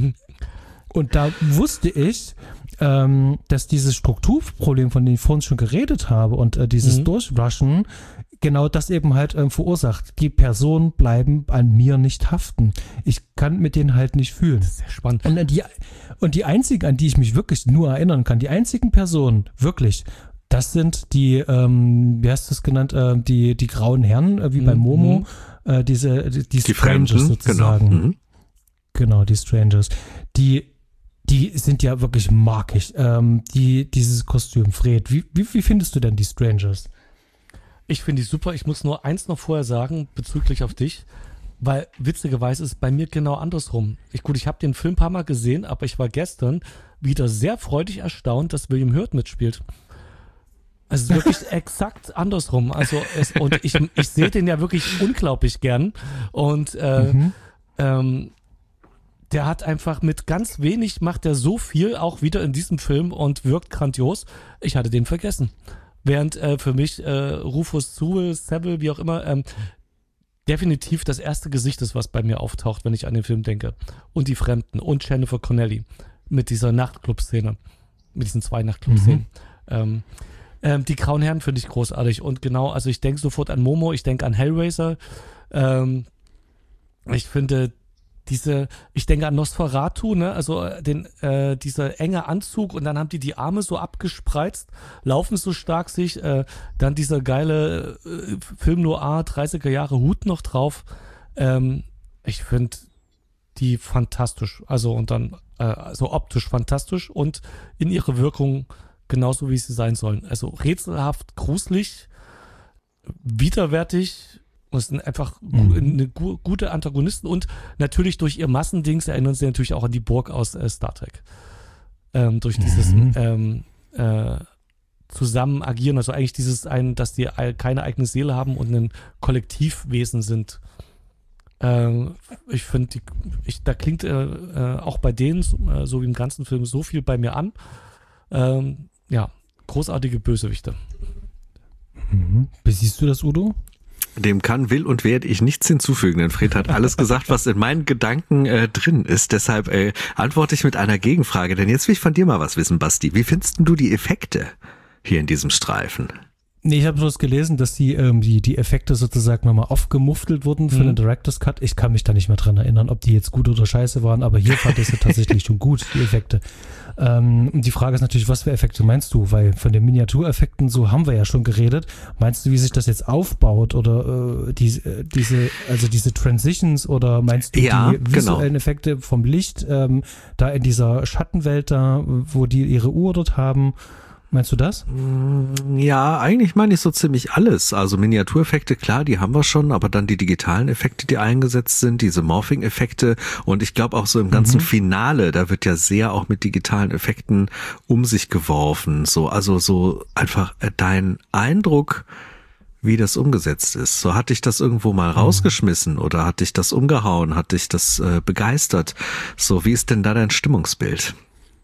[SPEAKER 1] Und da wusste ich, ähm, dass dieses Strukturproblem, von dem ich vorhin schon geredet habe, und äh, dieses mhm. Durchrushen genau das eben halt ähm, verursacht. Die Personen bleiben an mir nicht haften. Ich kann mit denen halt nicht fühlen.
[SPEAKER 3] Das ist sehr spannend.
[SPEAKER 1] Und die, und die einzigen, an die ich mich wirklich nur erinnern kann, die einzigen Personen, wirklich, das sind die, ähm, wie heißt das genannt, äh, die, die grauen Herren, äh, wie bei Momo,
[SPEAKER 3] Mhm.
[SPEAKER 1] äh, diese, die, die
[SPEAKER 2] Die
[SPEAKER 1] Strangers
[SPEAKER 2] Fremden,
[SPEAKER 1] sozusagen.
[SPEAKER 2] genau. Mhm.
[SPEAKER 1] Genau, die Strangers. Die, die sind ja wirklich markig. Ähm, die, dieses Kostüm, Fred, wie, wie, wie findest du denn die Strangers?
[SPEAKER 3] Ich finde die super. Ich muss nur eins noch vorher sagen, bezüglich auf dich, weil witzigerweise ist es bei mir genau andersrum. Ich, gut, ich habe den Film ein paar Mal gesehen, aber ich war gestern wieder sehr freudig erstaunt, dass William Hurt mitspielt. Also es ist wirklich exakt andersrum. Also es, und ich, ich sehe den ja wirklich unglaublich gern. Und äh,
[SPEAKER 1] Mhm.
[SPEAKER 3] ähm, der hat einfach mit ganz wenig, macht er so viel, auch wieder in diesem Film und wirkt grandios. Ich hatte den vergessen. Während äh, für mich äh, Rufus Sewell, Seville, wie auch immer, ähm, definitiv das erste Gesicht ist, was bei mir auftaucht, wenn ich an den Film denke. Und die Fremden und Jennifer Connelly mit dieser Nachtclub-Szene, mit diesen zwei Nachtclub-Szenen. Mhm. Ähm, ähm, die Grauen Herren finde ich großartig und genau, also ich denke sofort an Momo, ich denke an Hellraiser. Ähm, ich finde diese, ich denke an Nosferatu, ne, also den, äh, dieser enge Anzug und dann haben die die Arme so abgespreizt, laufen so stark sich, äh, dann dieser geile äh, Film Noir, dreißiger Jahre Hut noch drauf. Ähm, ich finde die fantastisch, also und dann äh, so optisch fantastisch und in ihrer Wirkung genauso, wie sie sein sollen. Also rätselhaft, gruselig, widerwärtig. Das sind einfach mhm. eine gu- gute Antagonisten und natürlich durch ihr Massendings erinnern sie natürlich auch an die Burg aus äh, Star Trek. Ähm, durch dieses
[SPEAKER 1] mhm.
[SPEAKER 3] ähm, äh, zusammen agieren, also eigentlich dieses ein, dass die keine eigene Seele haben und ein Kollektivwesen sind. Ähm, ich finde, da klingt äh, äh, auch bei denen, äh, so wie im ganzen Film, so viel bei mir an. Ähm, ja, großartige Bösewichte.
[SPEAKER 1] Mhm. Wie siehst du das, Udo?
[SPEAKER 2] Dem kann, will und werde ich nichts hinzufügen, denn Fred hat alles gesagt, was in meinen Gedanken äh, drin ist. Deshalb äh, antworte ich mit einer Gegenfrage, denn jetzt will ich von dir mal was wissen, Basti. Wie findest du die Effekte hier in diesem Streifen?
[SPEAKER 1] Nee, ich habe bloß gelesen, dass die, ähm, die, die Effekte sozusagen nochmal aufgemuftelt wurden für mhm. den Director's Cut. Ich kann mich da nicht mehr dran erinnern, ob die jetzt gut oder scheiße waren, aber hier fand ich sie tatsächlich schon gut, die Effekte. Ähm, und die Frage ist natürlich, was für Effekte meinst du? Weil von den Miniatureffekten, so haben wir ja schon geredet. Meinst du, wie sich das jetzt aufbaut oder äh, die, äh, diese, also diese Transitions oder meinst du
[SPEAKER 2] ja,
[SPEAKER 1] die visuellen
[SPEAKER 2] genau.
[SPEAKER 1] Effekte vom Licht, ähm, da in dieser Schattenwelt da, wo die ihre Uhr dort haben? Meinst du das?
[SPEAKER 2] Ja, eigentlich meine ich so ziemlich alles. Also Miniatureffekte, klar, die haben wir schon, aber dann die digitalen Effekte, die eingesetzt sind, diese Morphing-Effekte und ich glaube auch so im ganzen mhm. Finale, da wird ja sehr auch mit digitalen Effekten um sich geworfen. So, also so einfach dein Eindruck, wie das umgesetzt ist. So, hat dich das irgendwo mal rausgeschmissen oder hat dich das umgehauen, hat dich das äh, begeistert? So, wie ist denn da dein Stimmungsbild?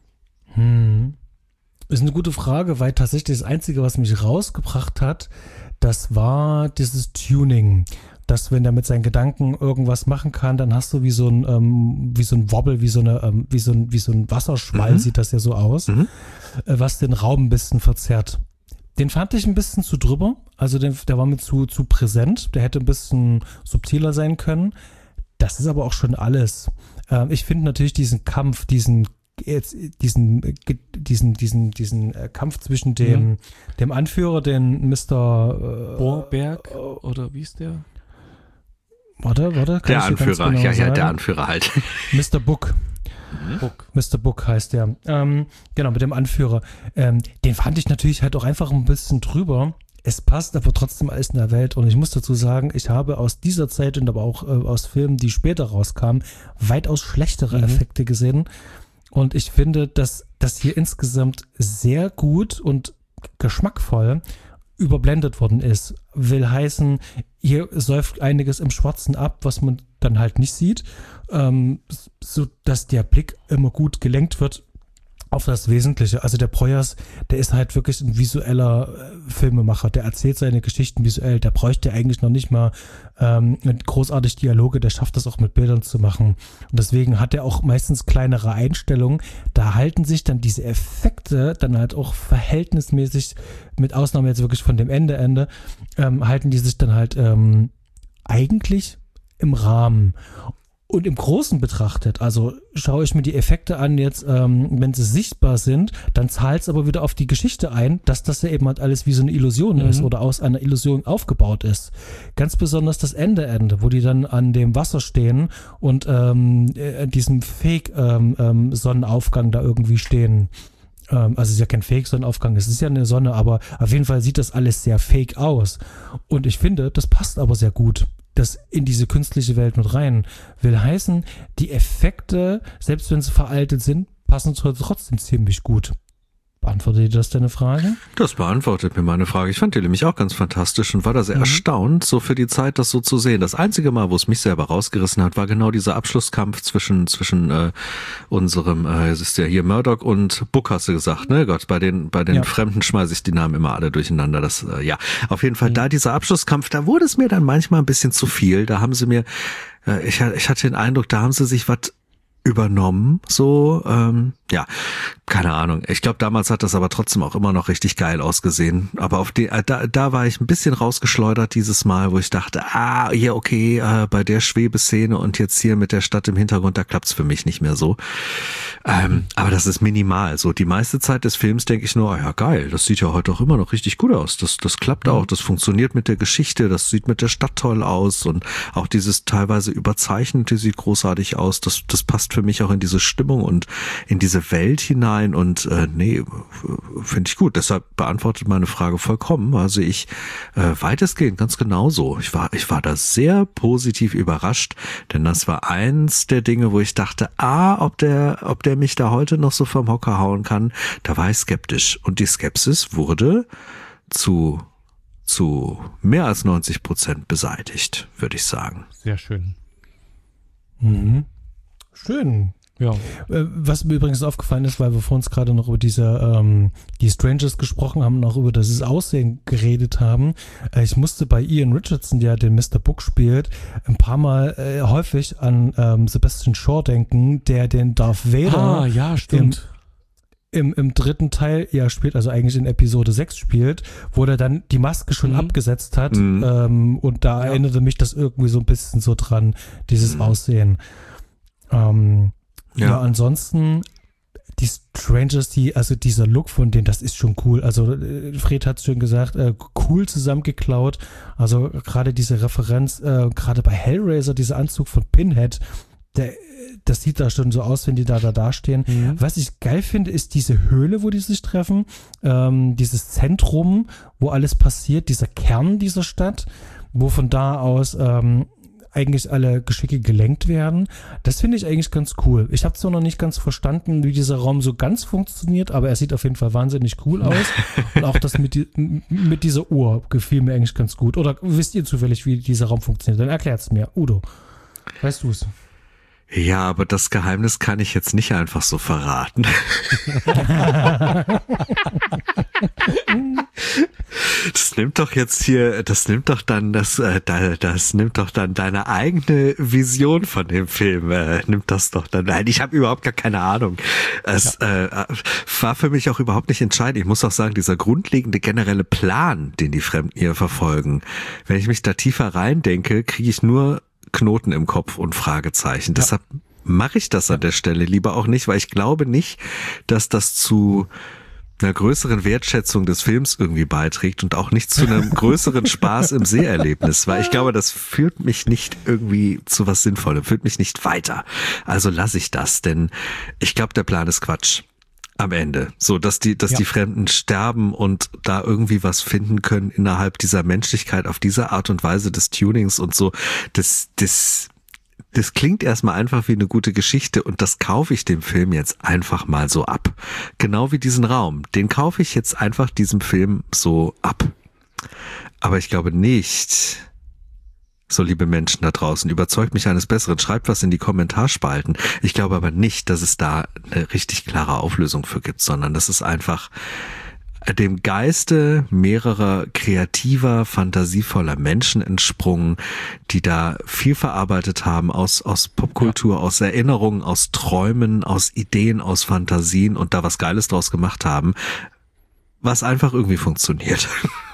[SPEAKER 1] Hm. Ist eine gute Frage, weil tatsächlich das Einzige, was mich rausgebracht hat, das war dieses Tuning. Dass, wenn der mit seinen Gedanken irgendwas machen kann, dann hast du wie so ein, ähm, wie so ein Wobbel, wie so eine, ähm, wie so ein, wie so ein Wasserschwall, mhm. sieht das ja so aus, mhm. äh, was den Raum ein bisschen verzerrt. Den fand ich ein bisschen zu drüber, also den, der war mir zu, zu präsent, der hätte ein bisschen subtiler sein können. Das ist aber auch schon alles. Ähm, ich finde natürlich diesen Kampf, diesen jetzt diesen diesen diesen diesen Kampf zwischen dem ja. dem Anführer, den Mister
[SPEAKER 3] Borberg, oder wie ist der?
[SPEAKER 1] Warte, warte.
[SPEAKER 2] Der Anführer, genau ja, ja, der Anführer halt.
[SPEAKER 1] Mister Book. Book. Mister Book heißt der. Ähm, genau, mit dem Anführer. Ähm, den fand ich natürlich halt auch einfach ein bisschen drüber. Es passt aber trotzdem alles in der Welt und ich muss dazu sagen, ich habe aus dieser Zeit und aber auch äh, aus Filmen, die später rauskamen, weitaus schlechtere mhm. Effekte gesehen. Und ich finde, dass das hier insgesamt sehr gut und geschmackvoll überblendet worden ist. Will heißen, hier säuft einiges im Schwarzen ab, was man dann halt nicht sieht, ähm, so dass der Blick immer gut gelenkt wird auf das Wesentliche. Also der Proyas, der ist halt wirklich ein visueller äh, Filmemacher. Der erzählt seine Geschichten visuell. Der bräuchte eigentlich noch nicht mal ähm, großartig Dialoge. Der schafft das auch mit Bildern zu machen. Und deswegen hat er auch meistens kleinere Einstellungen. Da halten sich dann diese Effekte dann halt auch verhältnismäßig, mit Ausnahme jetzt wirklich von dem Ende, Ende, ähm, halten die sich dann halt ähm, eigentlich im Rahmen. Und im Großen betrachtet, also schaue ich mir die Effekte an jetzt, ähm, wenn sie sichtbar sind, dann zahlt es aber wieder auf die Geschichte ein, dass das ja eben halt alles wie so eine Illusion mhm. ist oder aus einer Illusion aufgebaut ist. Ganz besonders das Ende, Ende, wo die dann an dem Wasser stehen und ähm, in diesem Fake-Sonnenaufgang ähm, ähm, da irgendwie stehen. Ähm, also es ist ja kein Fake-Sonnenaufgang, es ist ja eine Sonne, aber auf jeden Fall sieht das alles sehr fake aus. Und ich finde, das passt aber sehr gut. Das in diese künstliche Welt mit rein. Will heißen, die Effekte, selbst wenn sie veraltet sind, passen trotzdem ziemlich gut. Beantwortet dir das deine Frage?
[SPEAKER 2] Das beantwortet mir meine Frage. Ich fand die nämlich auch ganz fantastisch und war da sehr mhm. erstaunt, so für die Zeit das so zu sehen. Das einzige Mal, wo es mich selber rausgerissen hat, war genau dieser Abschlusskampf zwischen zwischen äh, unserem, äh, es ist ja hier Murdoch und Book, hast du gesagt, ne? Gott, bei den bei den ja. Fremden schmeiße ich die Namen immer alle durcheinander. Das äh, ja, auf jeden Fall mhm. da dieser Abschlusskampf, da wurde es mir dann manchmal ein bisschen zu viel. Da haben sie mir, äh, ich, ich hatte den Eindruck, da haben sie sich was übernommen, so, ähm, ja, keine Ahnung. Ich glaube, damals hat das aber trotzdem auch immer noch richtig geil ausgesehen. Aber auf die, äh, da, da war ich ein bisschen rausgeschleudert dieses Mal, wo ich dachte, ah, ja, okay, äh, bei der Schwebeszene und jetzt hier mit der Stadt im Hintergrund, da klappt's für mich nicht mehr so. Ähm, aber das ist minimal. So, die meiste Zeit des Films denke ich nur, ah, ja, geil, das sieht ja heute auch immer noch richtig gut aus. Das, das klappt auch, das funktioniert mit der Geschichte, das sieht mit der Stadt toll aus und auch dieses teilweise Überzeichnete sieht großartig aus. Das, das passt für mich auch in diese Stimmung und in diese Welt hinein und äh, nee, finde ich gut. Deshalb beantwortet meine Frage vollkommen. Also ich äh, weitestgehend ganz genauso. Ich war, ich war da sehr positiv überrascht, denn das war eins der Dinge, wo ich dachte, ah, ob der, ob der mich da heute noch so vom Hocker hauen kann. Da war ich skeptisch und die Skepsis wurde zu zu mehr als neunzig Prozent beseitigt, würde ich sagen.
[SPEAKER 3] Sehr schön.
[SPEAKER 1] Mhm. Schön.
[SPEAKER 3] Ja.
[SPEAKER 1] Was mir übrigens aufgefallen ist, weil wir vor uns gerade noch über diese ähm, die Strangers gesprochen haben und auch über das Aussehen geredet haben. Äh, ich musste bei Ian Richardson, der den Mister Book spielt, ein paar Mal äh, häufig an ähm, Sebastian Shaw denken, der den Darth Vader
[SPEAKER 3] ah, ja, stimmt.
[SPEAKER 1] Im, im, im dritten Teil ja spielt, also eigentlich in Episode sechs spielt, wo er dann die Maske schon mhm. abgesetzt hat. Mhm. Ähm, und da ja. erinnerte mich das irgendwie so ein bisschen so dran, dieses mhm. Aussehen. Ähm, Ja. ja, ansonsten die Strangers, die, also dieser Look von denen, das ist schon cool. Also Fred hat es schon gesagt, äh, cool zusammengeklaut. Also gerade diese Referenz, äh, gerade bei Hellraiser, dieser Anzug von Pinhead, der, das sieht da schon so aus, wenn die da da dastehen. Mhm. Was ich geil finde, ist diese Höhle, wo die sich treffen, ähm, dieses Zentrum, wo alles passiert, dieser Kern dieser Stadt, wo von da aus ähm, eigentlich alle Geschicke gelenkt werden. Das finde ich eigentlich ganz cool. Ich habe zwar noch nicht ganz verstanden, wie dieser Raum so ganz funktioniert, aber er sieht auf jeden Fall wahnsinnig cool aus. Und auch das mit, die, mit dieser Uhr gefiel mir eigentlich ganz gut. Oder wisst ihr zufällig, wie dieser Raum funktioniert? Dann erklärt es mir. Udo, weißt du es?
[SPEAKER 2] Ja, aber das Geheimnis kann ich jetzt nicht einfach so verraten. Das nimmt doch jetzt hier, das nimmt doch dann das, äh, das nimmt doch dann deine eigene Vision von dem Film, äh, nimmt das doch dann. Nein, ich habe überhaupt gar keine Ahnung. Es ja. äh, war für mich auch überhaupt nicht entscheidend. Ich muss auch sagen, dieser grundlegende generelle Plan, den die Fremden hier verfolgen, wenn ich mich da tiefer reindenke, kriege ich nur Knoten im Kopf und Fragezeichen. Ja. Deshalb mache ich das an der Stelle lieber auch nicht, weil ich glaube nicht, dass das zu einer größeren Wertschätzung des Films irgendwie beiträgt und auch nicht zu einem größeren Spaß im Seherlebnis, weil ich glaube, das führt mich nicht irgendwie zu was Sinnvollem, führt mich nicht weiter. Also lasse ich das, denn ich glaube, der Plan ist Quatsch. Am Ende. So, dass die, dass ja. die Fremden sterben und da irgendwie was finden können innerhalb dieser Menschlichkeit auf diese Art und Weise des Tunings und so. Das, das, das klingt erstmal einfach wie eine gute Geschichte und das kaufe ich dem Film jetzt einfach mal so ab. Genau wie diesen Raum. Den kaufe ich jetzt einfach diesem Film so ab. Aber ich glaube nicht, So, liebe Menschen da draußen, überzeugt mich eines Besseren, schreibt was in die Kommentarspalten. Ich glaube aber nicht, dass es da eine richtig klare Auflösung für gibt, sondern das ist einfach dem Geiste mehrerer kreativer, fantasievoller Menschen entsprungen, die da viel verarbeitet haben aus, aus Popkultur, ja. aus Erinnerungen, aus Träumen, aus Ideen, aus Fantasien und da was Geiles draus gemacht haben, was einfach irgendwie funktioniert.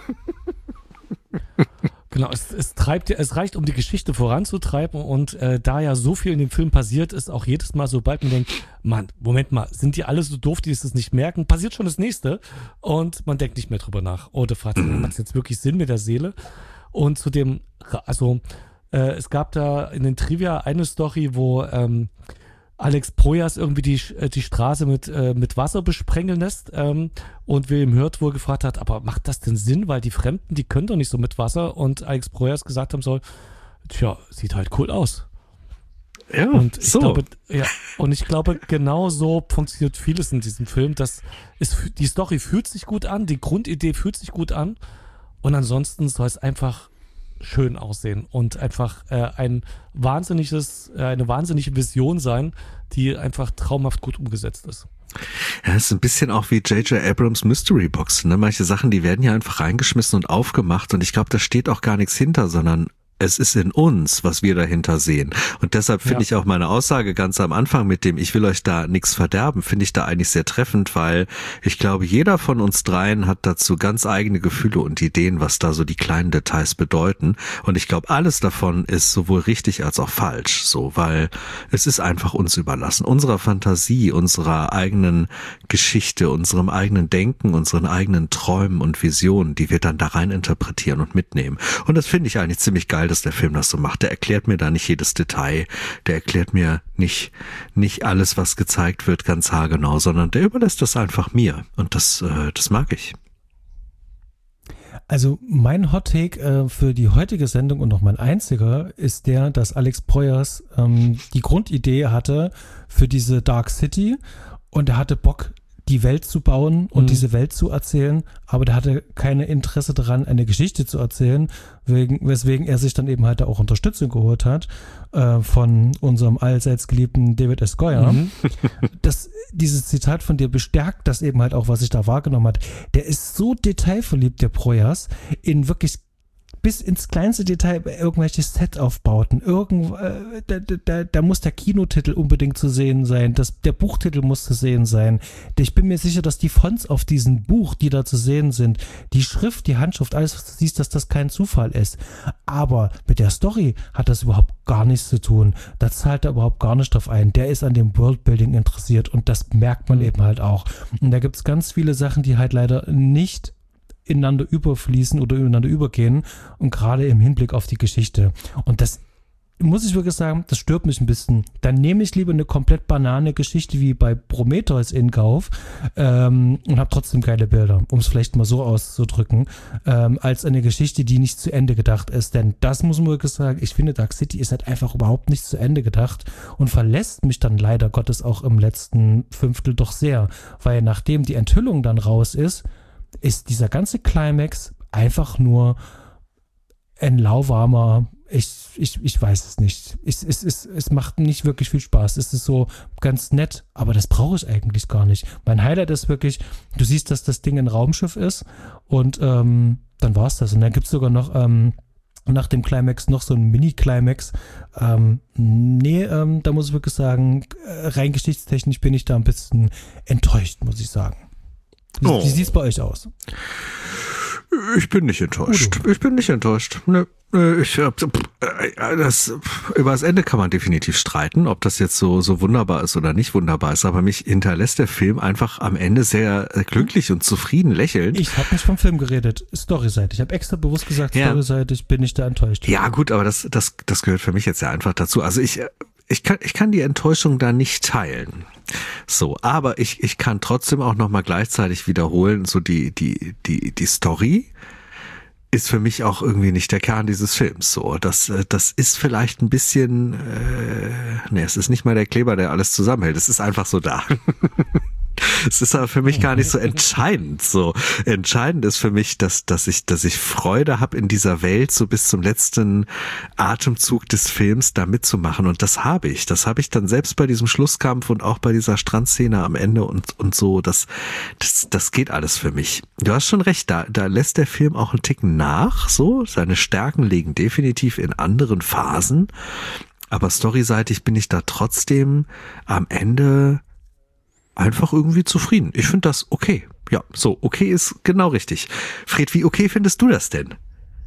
[SPEAKER 3] Genau, es, es treibt ja, es reicht, um die Geschichte voranzutreiben und äh, da ja so viel in dem Film passiert, ist auch jedes Mal, sobald man denkt, Mann, Moment mal, sind die alle so doof, die es das nicht merken, passiert schon das Nächste und man denkt nicht mehr drüber nach. Oder fragt sich, macht es jetzt wirklich Sinn mit der Seele? Und zu dem, also äh, es gab da in den Trivia eine Story, wo ähm, Alex Proyas irgendwie die, die Straße mit, äh, mit Wasser besprengeln lässt ähm, und William Hurt wohl gefragt hat, aber macht das denn Sinn, weil die Fremden, die können doch nicht so mit Wasser und Alex Proyas gesagt haben soll, tja, sieht halt cool aus.
[SPEAKER 2] Ja,
[SPEAKER 3] und ich
[SPEAKER 2] so.
[SPEAKER 3] glaube, ja, und ich glaube, genau so funktioniert vieles in diesem Film, dass es, die Story fühlt sich gut an, die Grundidee fühlt sich gut an und ansonsten soll es einfach schön aussehen und einfach äh, ein wahnsinniges, äh, eine wahnsinnige Vision sein, die einfach traumhaft gut umgesetzt ist.
[SPEAKER 2] Ja, es ist ein bisschen auch wie J J Abrams Mystery Box, ne? Manche Sachen, die werden ja einfach reingeschmissen und aufgemacht und ich glaube, da steht auch gar nichts hinter, sondern es ist in uns, was wir dahinter sehen. Und deshalb finde ja. ich auch meine Aussage ganz am Anfang mit dem, ich will euch da nichts verderben, finde ich da eigentlich sehr treffend, weil ich glaube, jeder von uns dreien hat dazu ganz eigene Gefühle und Ideen, was da so die kleinen Details bedeuten. Und ich glaube, alles davon ist sowohl richtig als auch falsch, so, weil es ist einfach uns überlassen, unserer Fantasie, unserer eigenen Geschichte, unserem eigenen Denken, unseren eigenen Träumen und Visionen, die wir dann da rein interpretieren und mitnehmen. Und das finde ich eigentlich ziemlich geil, dass der Film das so macht. Der erklärt mir da nicht jedes Detail, der erklärt mir nicht nicht alles, was gezeigt wird, ganz haargenau, sondern der überlässt das einfach mir und das äh, das mag ich.
[SPEAKER 1] Also mein Hot Take äh, für die heutige Sendung und noch mein einziger ist der, dass Alex Proyas ähm, die Grundidee hatte für diese Dark City und er hatte Bock, die Welt zu bauen und mhm. diese Welt zu erzählen, aber der hatte keine Interesse daran, eine Geschichte zu erzählen, wegen, weswegen er sich dann eben halt auch Unterstützung geholt hat äh, von unserem allseits geliebten David S. Goyer. Mhm. Das, dieses Zitat von dir bestärkt das eben halt auch, was ich da wahrgenommen habe. Der ist so detailverliebt, der Proyas, in wirklich bis ins kleinste Detail irgendwelche Set-Aufbauten. Irgend, äh, da, da, da muss der Kinotitel unbedingt zu sehen sein. Das, der Buchtitel muss zu sehen sein. Ich bin mir sicher, dass die Fonts auf diesem Buch, die da zu sehen sind, die Schrift, die Handschrift, alles, was du siehst, dass das kein Zufall ist. Aber mit der Story hat das überhaupt gar nichts zu tun. Da zahlt er überhaupt gar nicht drauf ein. Der ist an dem Worldbuilding interessiert und das merkt man eben halt auch. Und da gibt es ganz viele Sachen, die halt leider nicht ineinander überfließen oder ineinander übergehen und gerade im Hinblick auf die Geschichte. Und das muss ich wirklich sagen, das stört mich ein bisschen. Dann nehme ich lieber eine komplett banane Geschichte wie bei Prometheus in Kauf ähm, und habe trotzdem geile Bilder, um es vielleicht mal so auszudrücken, ähm, als eine Geschichte, die nicht zu Ende gedacht ist. Denn das muss man wirklich sagen, ich finde, Dark City ist halt einfach überhaupt nicht zu Ende gedacht und verlässt mich dann leider Gottes auch im letzten Fünftel doch sehr, weil nachdem die Enthüllung dann raus ist, ist dieser ganze Climax einfach nur ein lauwarmer, ich, ich, ich weiß es nicht. Es, es, es, es macht nicht wirklich viel Spaß. Es ist so ganz nett, aber das brauche ich eigentlich gar nicht. Mein Highlight ist wirklich, du siehst, dass das Ding ein Raumschiff ist und ähm, dann war es das. Und dann gibt es sogar noch ähm, nach dem Climax noch so einen Mini-Climax. Ähm, nee, ähm, da muss ich wirklich sagen, rein geschichtstechnisch bin ich da ein bisschen enttäuscht, muss ich sagen. Wie, oh. wie sieht es bei euch aus?
[SPEAKER 2] Ich bin nicht enttäuscht. Udo. Ich bin nicht enttäuscht. Ne, ich, das, über das Ende kann man definitiv streiten, ob das jetzt so, so wunderbar ist oder nicht wunderbar ist. Aber mich hinterlässt der Film einfach am Ende sehr glücklich und zufrieden lächelnd.
[SPEAKER 1] Ich habe nicht vom Film geredet, storyseitig. Ich habe extra bewusst gesagt, ja. storyseitig bin ich da enttäuscht.
[SPEAKER 2] Ja gut, aber das, das, das gehört für mich jetzt ja einfach dazu. Also ich... Ich kann, ich kann die Enttäuschung da nicht teilen. So, aber ich, ich kann trotzdem auch nochmal gleichzeitig wiederholen, so die, die, die, die Story ist für mich auch irgendwie nicht der Kern dieses Films. So, das, das ist vielleicht ein bisschen, äh, ne, es ist nicht mal der Kleber, der alles zusammenhält. Es ist einfach so da. Es ist aber für mich gar nicht so entscheidend. So entscheidend ist für mich, dass dass ich dass ich Freude habe in dieser Welt so bis zum letzten Atemzug des Films da mitzumachen und das habe ich. Das habe ich dann selbst bei diesem Schlusskampf und auch bei dieser Strandszene am Ende und und so. Das das das geht alles für mich. Du hast schon recht. Da da lässt der Film auch einen Ticken nach. So seine Stärken liegen definitiv in anderen Phasen. Aber storyseitig bin ich da trotzdem am Ende einfach irgendwie zufrieden. Ich finde das okay. Ja, so, okay ist genau richtig. Fred, wie okay findest du das denn?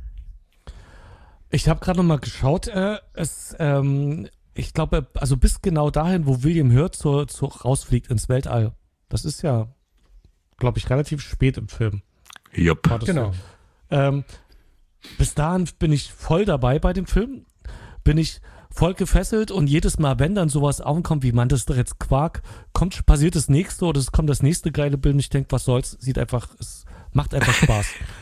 [SPEAKER 3] Ich habe gerade noch mal geschaut, äh, es, ähm, ich glaube, also bis genau dahin, wo William Hurt zur, zur, rausfliegt ins Weltall. Das ist ja, glaube ich, relativ spät im Film.
[SPEAKER 2] Jupp.
[SPEAKER 1] Genau.
[SPEAKER 3] So. Ähm, bis dahin bin ich voll dabei bei dem Film. Bin ich voll gefesselt und jedes Mal, wenn dann sowas aufkommt, wie man das doch jetzt Quark, kommt, passiert das nächste oder es kommt das nächste geile Bild und ich denke, was soll's, sieht einfach, es macht einfach Spaß.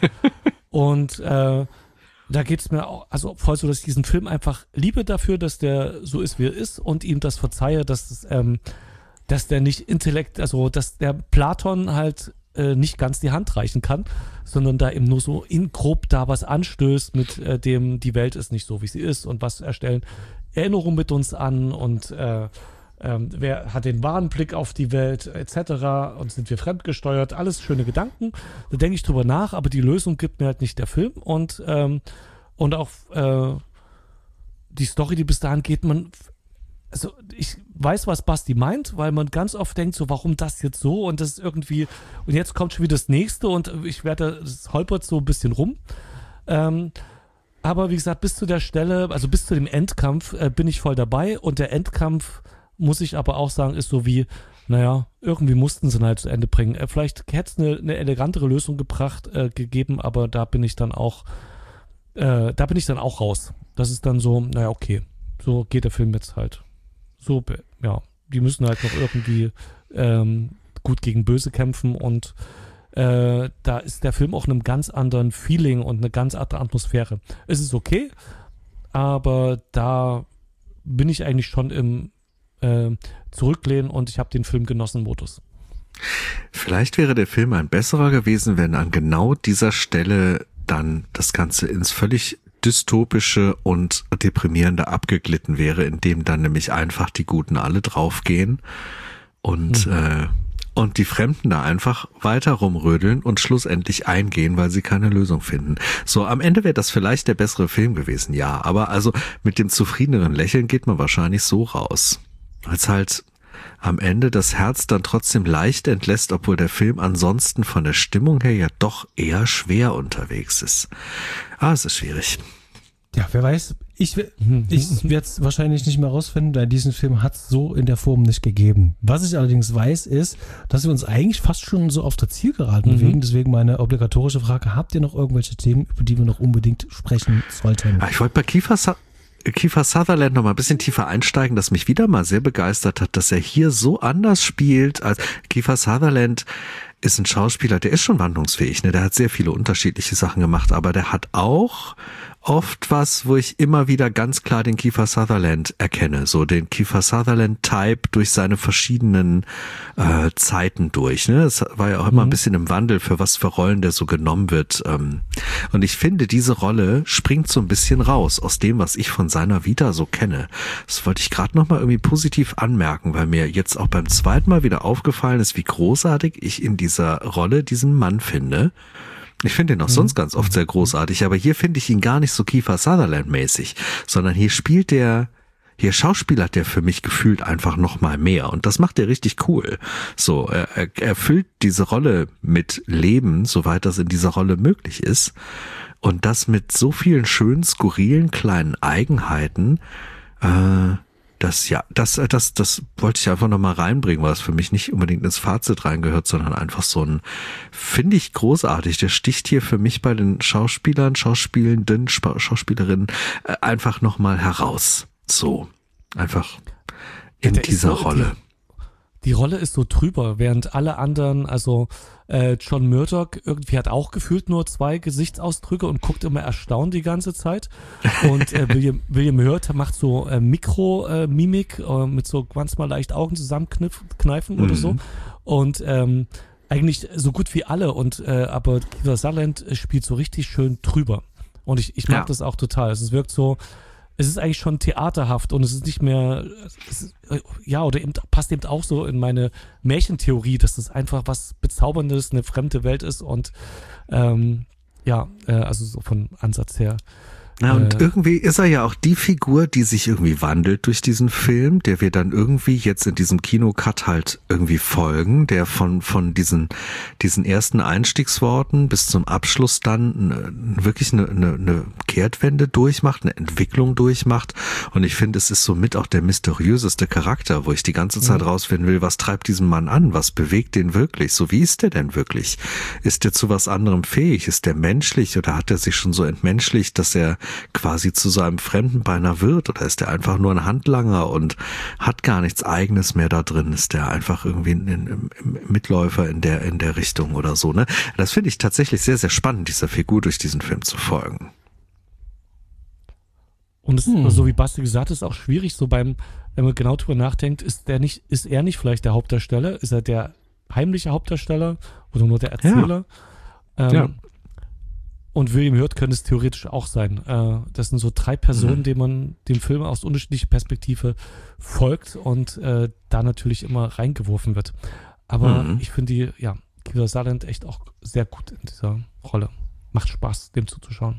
[SPEAKER 3] Und äh, da geht's mir auch, also voll so, dass ich diesen Film einfach liebe dafür, dass der so ist, wie er ist und ihm das verzeihe, dass es, ähm, dass der nicht Intellekt, also dass der Platon halt äh, nicht ganz die Hand reichen kann, sondern da eben nur so in grob da was anstößt, mit äh, dem die Welt ist nicht so, wie sie ist und was erstellen Erinnerungen mit uns an und äh, ähm, wer hat den wahren Blick auf die Welt et cetera und sind wir fremdgesteuert, alles schöne Gedanken, da denke ich drüber nach, aber die Lösung gibt mir halt nicht der Film und ähm, und auch äh, die Story, die bis dahin geht, man also ich weiß, was Basti meint, weil man ganz oft denkt, so warum das jetzt so und das ist irgendwie und jetzt kommt schon wieder das nächste und ich werde, das holpert so ein bisschen rum. Ähm, aber wie gesagt, bis zu der Stelle, also bis zu dem Endkampf äh, bin ich voll dabei und der Endkampf, muss ich aber auch sagen, ist so wie, naja, irgendwie mussten sie ihn halt zu Ende bringen. Äh, vielleicht hätte es eine, eine elegantere Lösung gebracht, äh, gegeben, aber da bin ich dann auch, äh, da bin ich dann auch raus. Das ist dann so, naja, okay, so geht der Film jetzt halt. So, ja, die müssen halt noch irgendwie ähm, gut gegen Böse kämpfen und äh, da ist der Film auch in einem ganz anderen Feeling und eine ganz andere Atmosphäre. Es ist okay, aber da bin ich eigentlich schon im äh, Zurücklehnen und ich habe den Film genossen Modus.
[SPEAKER 2] Vielleicht wäre der Film ein besserer gewesen, wenn an genau dieser Stelle dann das Ganze ins völlig dystopische und deprimierende abgeglitten wäre, indem dann nämlich einfach die Guten alle draufgehen und, mhm. äh, und die Fremden da einfach weiter rumrödeln und schlussendlich eingehen, weil sie keine Lösung finden. So, am Ende wäre das vielleicht der bessere Film gewesen, ja, aber also mit dem zufriedeneren Lächeln geht man wahrscheinlich so raus. Als halt am Ende das Herz dann trotzdem leicht entlässt, obwohl der Film ansonsten von der Stimmung her ja doch eher schwer unterwegs ist. Ah, es ist schwierig.
[SPEAKER 1] Ja, wer weiß, ich, ich werde es wahrscheinlich nicht mehr rausfinden, weil diesen Film hat es so in der Form nicht gegeben. Was ich allerdings weiß, ist, dass wir uns eigentlich fast schon so auf der Zielgeraden mhm. bewegen. Deswegen meine obligatorische Frage, habt ihr noch irgendwelche Themen, über die wir noch unbedingt sprechen sollten?
[SPEAKER 2] Ich wollte bei Kiefer, Sa- Kiefer Sutherland noch mal ein bisschen tiefer einsteigen, das mich wieder mal sehr begeistert hat, dass er hier so anders spielt als Kiefer Sutherland. Ist ein Schauspieler, der ist schon wandlungsfähig, ne? Der hat sehr viele unterschiedliche Sachen gemacht, aber der hat auch oft was, wo ich immer wieder ganz klar den Kiefer Sutherland erkenne, so den Kiefer Sutherland-Type durch seine verschiedenen äh, Zeiten durch. Ne? Es war ja auch immer mhm. ein bisschen im Wandel, für was für Rollen der so genommen wird. Ähm, und ich finde, diese Rolle springt so ein bisschen raus aus dem, was ich von seiner Vita so kenne. Das wollte ich gerade nochmal irgendwie positiv anmerken, weil mir jetzt auch beim zweiten Mal wieder aufgefallen ist, wie großartig ich in dieser Rolle diesen Mann finde. Ich finde ihn auch sonst ganz oft sehr großartig, aber hier finde ich ihn gar nicht so Kiefer Sutherland-mäßig, sondern hier spielt der, hier schauspielert der für mich gefühlt einfach noch mal mehr und das macht er richtig cool. So, er, er, er füllt diese Rolle mit Leben, soweit das in dieser Rolle möglich ist und das mit so vielen schönen, skurrilen kleinen Eigenheiten, äh, Das, ja, das, das, das wollte ich einfach nochmal reinbringen, weil es für mich nicht unbedingt ins Fazit reingehört, sondern einfach so ein, finde ich großartig. Der sticht hier für mich bei den Schauspielern, Schauspielenden, Schauspielerinnen äh, einfach nochmal heraus. So, einfach in
[SPEAKER 3] ja,
[SPEAKER 2] dieser
[SPEAKER 3] so,
[SPEAKER 2] Rolle.
[SPEAKER 3] Die, die Rolle ist so drüber, während alle anderen, also Äh, John Murdoch irgendwie hat auch gefühlt nur zwei Gesichtsausdrücke und guckt immer erstaunt die ganze Zeit. Und äh, William, William Hurt macht so äh, Mikro-Mimik äh, mit so manchmal leicht Augen zusammenkneifen oder so. Und ähm, eigentlich so gut wie alle. Und äh, aber Kiefer Sutherland spielt so richtig schön drüber. Und ich, ich mag
[SPEAKER 2] Ja.
[SPEAKER 3] das auch total. Es wirkt so, es ist eigentlich schon theaterhaft und es ist nicht mehr, es ist, ja, oder eben passt eben auch so in meine Märchentheorie, dass das einfach was Bezauberndes, eine fremde Welt ist und ähm, ja, äh, also so von Ansatz her.
[SPEAKER 2] Na, und
[SPEAKER 3] Äh,
[SPEAKER 2] irgendwie ist er ja auch die Figur, die sich irgendwie wandelt durch diesen Film, der wir dann irgendwie jetzt in diesem Kinocut halt irgendwie folgen, der von von diesen diesen ersten Einstiegsworten bis zum Abschluss dann ne, wirklich eine, eine, eine Kehrtwende durchmacht, eine Entwicklung durchmacht. Und ich finde, es ist somit auch der mysteriöseste Charakter, wo ich die ganze Zeit
[SPEAKER 3] Mhm.
[SPEAKER 2] rausfinden will, was treibt diesen Mann an, was bewegt den wirklich, so wie ist der denn wirklich? Ist der zu was anderem fähig? Ist der menschlich oder hat er sich schon so entmenschlicht, dass er quasi zu seinem Fremdenbeiner wird, oder ist der einfach nur ein Handlanger und hat gar nichts Eigenes mehr da drin? Ist der einfach irgendwie ein, ein, ein Mitläufer in der in der Richtung oder so, ne? Das finde ich tatsächlich sehr, sehr spannend, dieser Figur durch diesen Film zu folgen.
[SPEAKER 3] Und es,
[SPEAKER 1] Hm.
[SPEAKER 3] so wie Basti gesagt hat, ist auch schwierig, so beim, wenn man genau drüber nachdenkt, ist der nicht, ist er nicht vielleicht der Hauptdarsteller? Ist er der heimliche Hauptdarsteller oder nur der Erzähler? Ähm,
[SPEAKER 2] Ja.
[SPEAKER 3] Und William Hurt könnte es theoretisch auch sein. Äh, das sind so drei Personen,
[SPEAKER 2] Mhm.
[SPEAKER 3] denen man dem Film aus unterschiedlicher Perspektive folgt und äh, da natürlich immer reingeworfen wird. Aber
[SPEAKER 2] Mhm.
[SPEAKER 3] ich finde die, ja, Kiefer Sutherland echt auch sehr gut in dieser Rolle. Macht Spaß, dem zuzuschauen.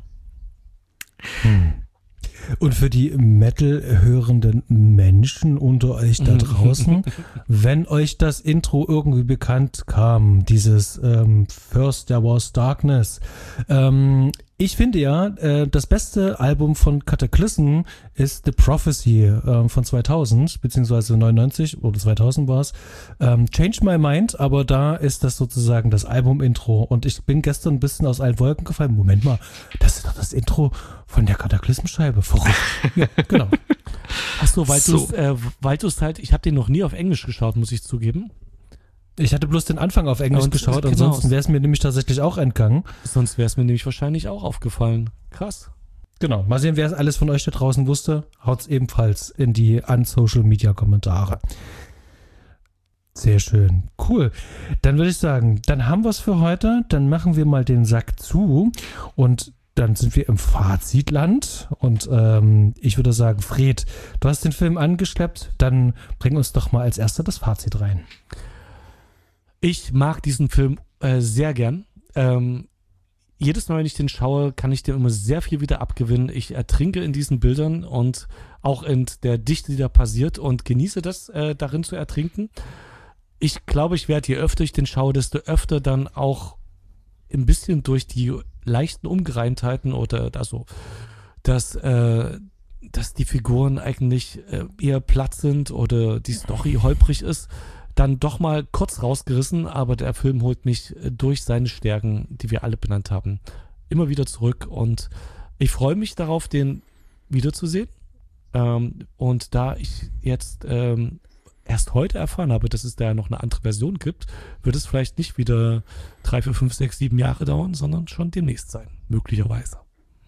[SPEAKER 1] Hm. Und für die Metal-hörenden Menschen unter euch da draußen, wenn euch das Intro irgendwie bekannt kam, dieses ähm, First There Was Darkness, ähm, ich finde ja, äh, das beste Album von Cataclysm ist The Prophecy äh, von zweitausend, beziehungsweise neunundneunzig oder zweitausend war es. Ähm, Change My Mind, aber da ist das sozusagen das Album-Intro. Und ich bin gestern ein bisschen aus allen Wolken gefallen. Moment mal, das ist doch das Intro von der Cataclysm-Scheibe. Verrückt. Ja, genau.
[SPEAKER 3] Ach so, weil
[SPEAKER 2] So.
[SPEAKER 3] du es äh, weil du's halt, ich habe den noch nie auf Englisch geschaut, muss ich zugeben.
[SPEAKER 1] Ich hatte bloß den Anfang auf Englisch
[SPEAKER 3] Und-
[SPEAKER 1] geschaut,
[SPEAKER 3] genau.
[SPEAKER 1] ansonsten wäre es mir nämlich tatsächlich auch entgangen.
[SPEAKER 3] Sonst wäre es mir nämlich wahrscheinlich auch aufgefallen. Krass.
[SPEAKER 1] Genau, mal sehen, wer es alles von euch da draußen wusste. Haut's ebenfalls in die An-Social-Media-Kommentare. Sehr schön. Cool. Dann würde ich sagen, dann haben wir es für heute. Dann machen wir mal den Sack zu und dann sind wir im Fazitland. Und ähm, ich würde sagen, Fred, du hast den Film angeschleppt. Dann bring uns doch mal als erster das Fazit rein.
[SPEAKER 3] Ich mag diesen Film äh, sehr gern. Ähm, jedes Mal, wenn ich den schaue, kann ich dem immer sehr viel wieder abgewinnen. Ich ertrinke in diesen Bildern und auch in der Dichte, die da passiert und genieße das, äh, darin zu ertrinken. Ich glaube, ich werde, je öfter ich den schaue, desto öfter dann auch ein bisschen durch die leichten Ungereimtheiten oder also, dass, äh, dass die Figuren eigentlich äh, eher platt sind oder die Story holprig ist, dann doch mal kurz rausgerissen, aber der Film holt mich äh, durch seine Stärken, die wir alle benannt haben, immer wieder zurück und ich freue mich darauf, den wiederzusehen. Ähm, und da ich jetzt ähm, erst heute erfahren habe, dass es da noch eine andere Version gibt, wird es vielleicht nicht wieder drei, vier, fünf, sechs, sieben Jahre dauern, sondern schon demnächst sein, möglicherweise.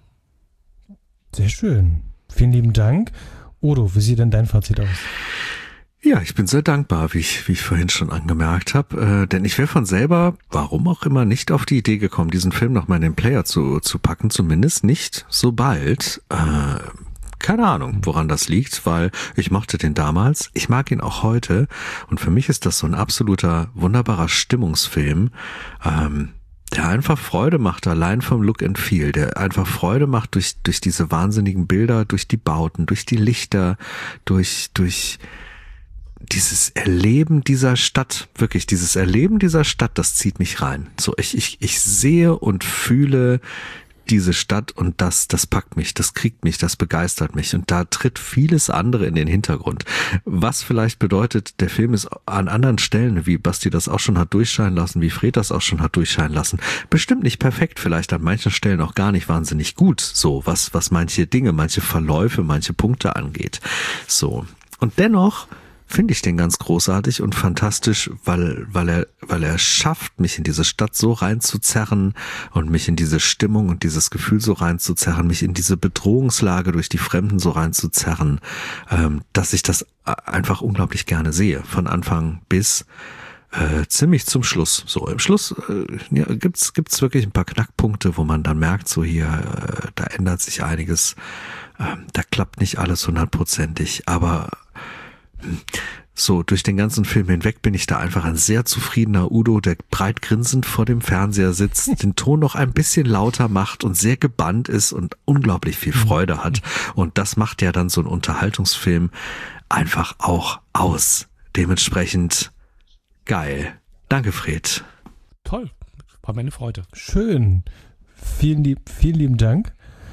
[SPEAKER 1] Sehr schön. Vielen lieben Dank. Odo, wie sieht denn dein Fazit aus?
[SPEAKER 2] Ja, ich bin sehr dankbar, wie ich, wie ich vorhin schon angemerkt habe, äh, denn ich wäre von selber, warum auch immer, nicht auf die Idee gekommen, diesen Film noch mal in den Player zu, zu packen, zumindest nicht so bald. Äh, keine Ahnung, woran das liegt, weil ich mochte den damals, ich mag ihn auch heute und für mich ist das so ein absoluter, wunderbarer Stimmungsfilm, ähm, der einfach Freude macht, allein vom Look and Feel, der einfach Freude macht durch, durch diese wahnsinnigen Bilder, durch die Bauten, durch die Lichter, durch, durch dieses Erleben dieser Stadt, wirklich dieses Erleben dieser Stadt, das zieht mich rein. So, ich, ich, ich sehe und fühle diese Stadt und das, das packt mich, das kriegt mich, das begeistert mich und da tritt vieles andere in den Hintergrund. Was vielleicht bedeutet, der Film ist an anderen Stellen, wie Basti das auch schon hat durchscheinen lassen, wie Fred das auch schon hat durchscheinen lassen, bestimmt nicht perfekt, vielleicht an manchen Stellen auch gar nicht wahnsinnig gut, so, was, was manche Dinge, manche Verläufe, manche Punkte angeht. So. Und dennoch finde ich den ganz großartig und fantastisch, weil, weil er, weil er schafft, mich in diese Stadt so reinzuzerren und mich in diese Stimmung und dieses Gefühl so reinzuzerren, mich in diese Bedrohungslage durch die Fremden so reinzuzerren, ähm, dass ich das einfach unglaublich gerne sehe, von Anfang bis Äh, ziemlich zum Schluss. So, im Schluss äh, ja, gibt's gibt's wirklich ein paar Knackpunkte, wo man dann merkt, so hier, äh, da ändert sich einiges, ähm, da klappt nicht alles hundertprozentig, aber mh, so durch den ganzen Film hinweg bin ich da einfach ein sehr zufriedener Udo, der breit grinsend vor dem Fernseher sitzt, den Ton noch ein bisschen lauter macht und sehr gebannt ist und unglaublich viel Freude hat. Und das macht ja dann so ein Unterhaltungsfilm einfach auch aus. Dementsprechend geil. Danke, Fred.
[SPEAKER 3] Toll. War meine Freude.
[SPEAKER 1] Schön. Vielen, lieb, vielen lieben Dank.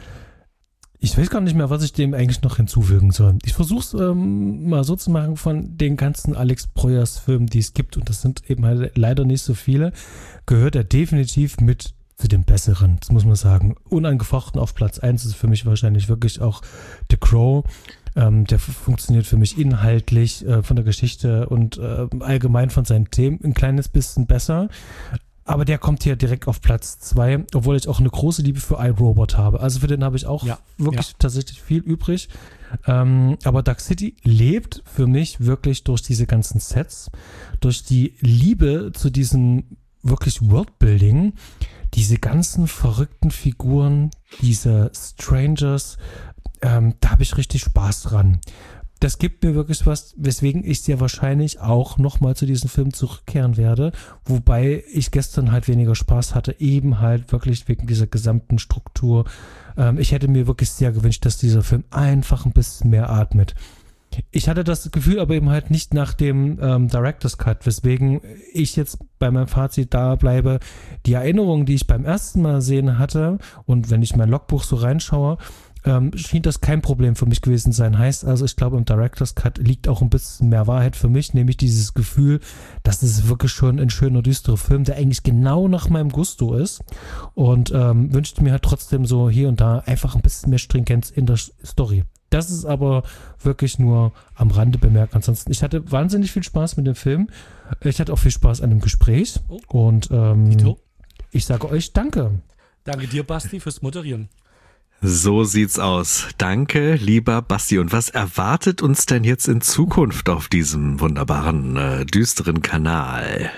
[SPEAKER 1] Ich weiß gar nicht mehr, was ich dem eigentlich noch hinzufügen soll. Ich versuche es ähm, mal so zu machen von den ganzen Alex Proyas Filmen, die es gibt, und das sind eben halt leider nicht so viele, gehört er definitiv mit zu den besseren, das muss man sagen. Unangefochten auf Platz eins ist für mich wahrscheinlich wirklich auch The Crow. Ähm, der funktioniert für mich inhaltlich, äh, von der Geschichte und äh, allgemein von seinen Themen ein kleines bisschen besser. Aber der kommt hier direkt auf Platz zwei, obwohl ich auch eine große Liebe für iRobot habe. Also für den habe ich auch
[SPEAKER 3] ja,
[SPEAKER 1] wirklich
[SPEAKER 3] ja.
[SPEAKER 1] tatsächlich viel übrig. Ähm, aber Dark City lebt für mich wirklich durch diese ganzen Sets, durch die Liebe zu diesem wirklich Worldbuilding, diese ganzen verrückten Figuren, diese Strangers, Ähm, da habe ich richtig Spaß dran. Das gibt mir wirklich was, weswegen ich sehr wahrscheinlich auch nochmal zu diesem Film zurückkehren werde, wobei ich gestern halt weniger Spaß hatte, eben halt wirklich wegen dieser gesamten Struktur. Ähm, ich hätte mir wirklich sehr gewünscht, dass dieser Film einfach ein bisschen mehr atmet. Ich hatte das Gefühl aber eben halt nicht nach dem ähm, Director's Cut, weswegen ich jetzt bei meinem Fazit da bleibe. Die Erinnerungen, die ich beim ersten Mal sehen hatte, und wenn ich mein Logbuch so reinschaue, Ähm, schien das kein Problem für mich gewesen sein. Heißt also, ich glaube, im Director's Cut liegt auch ein bisschen mehr Wahrheit für mich, nämlich dieses Gefühl, dass es wirklich schon ein schöner, düsterer Film, der eigentlich genau nach meinem Gusto ist, und ähm, wünschte mir halt trotzdem so hier und da einfach ein bisschen mehr Stringenz in der Story. Das ist aber wirklich nur am Rande bemerkt. Ansonsten, ich hatte wahnsinnig viel Spaß mit dem Film. Ich hatte auch viel Spaß an dem Gespräch. Und ähm, ich sage euch Danke.
[SPEAKER 3] Danke dir, Basti, fürs Moderieren.
[SPEAKER 2] So sieht's aus. Danke, lieber Basti. Und was erwartet uns denn jetzt in Zukunft auf diesem wunderbaren, äh, düsteren Kanal?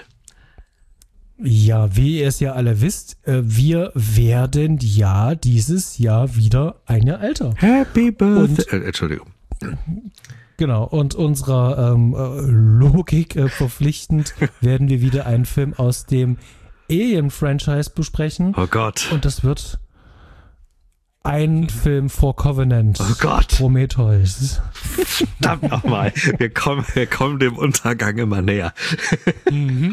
[SPEAKER 1] Ja, wie ihr es ja alle wisst, äh, wir werden ja dieses Jahr wieder ein Jahr älter.
[SPEAKER 2] Happy Birthday. Äh, Entschuldigung.
[SPEAKER 1] Genau, und unserer ähm, Logik äh, verpflichtend werden wir wieder einen Film aus dem Alien-Franchise besprechen.
[SPEAKER 2] Oh Gott.
[SPEAKER 1] Und das wird ein Film vor Covenant.
[SPEAKER 2] Oh Gott.
[SPEAKER 1] Prometheus.
[SPEAKER 2] Verdammt nochmal. Wir kommen, wir kommen dem Untergang immer näher.
[SPEAKER 3] Mhm.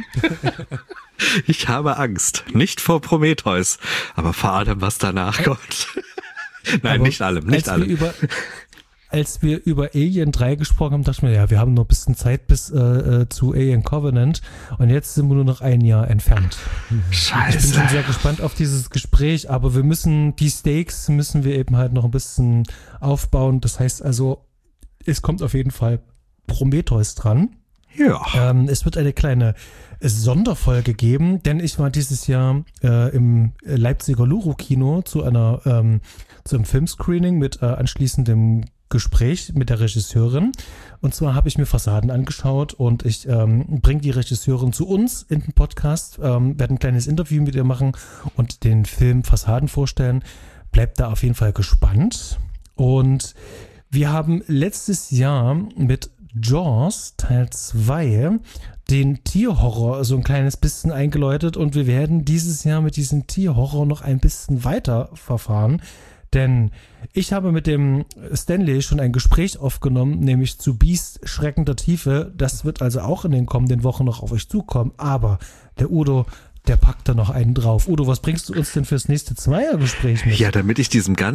[SPEAKER 2] Ich habe Angst. Nicht vor Prometheus, aber vor allem, was danach kommt. Nein, aber nicht allem, nicht
[SPEAKER 1] als
[SPEAKER 2] allem.
[SPEAKER 1] Wir über, als wir über Alien drei gesprochen haben, dachte ich mir, ja, wir haben noch ein bisschen Zeit bis äh, zu Alien Covenant, und jetzt sind wir nur noch ein Jahr entfernt.
[SPEAKER 2] Scheiße.
[SPEAKER 1] Ich bin schon sehr gespannt auf dieses Gespräch, aber wir müssen, die Stakes müssen wir eben halt noch ein bisschen aufbauen. Das heißt also, es kommt auf jeden Fall Prometheus dran.
[SPEAKER 2] Ja.
[SPEAKER 1] Ähm, es wird eine kleine Sonderfolge geben, denn ich war dieses Jahr äh, im Leipziger Luro-Kino zu einer ähm, zu einem Filmscreening mit äh, anschließendem Gespräch mit der Regisseurin. Und zwar habe ich mir Fassaden angeschaut, und ich ähm, bringe die Regisseurin zu uns in den Podcast, ähm, werde ein kleines Interview mit ihr machen und den Film Fassaden vorstellen. Bleibt da auf jeden Fall gespannt. Und wir haben letztes Jahr mit Jaws Teil zwei den Tierhorror so ein kleines bisschen eingeläutet, und wir werden dieses Jahr mit diesem Tierhorror noch ein bisschen weiter verfahren. Denn ich habe mit dem Stanley schon ein Gespräch aufgenommen, nämlich zu Beast schreckender Tiefe. Das wird also auch in den kommenden Wochen noch auf euch zukommen. Aber der Udo, der packt da noch einen drauf. Udo, was bringst du uns denn fürs nächste Zweiergespräch mit?
[SPEAKER 2] Ja, damit ich diesem ganzen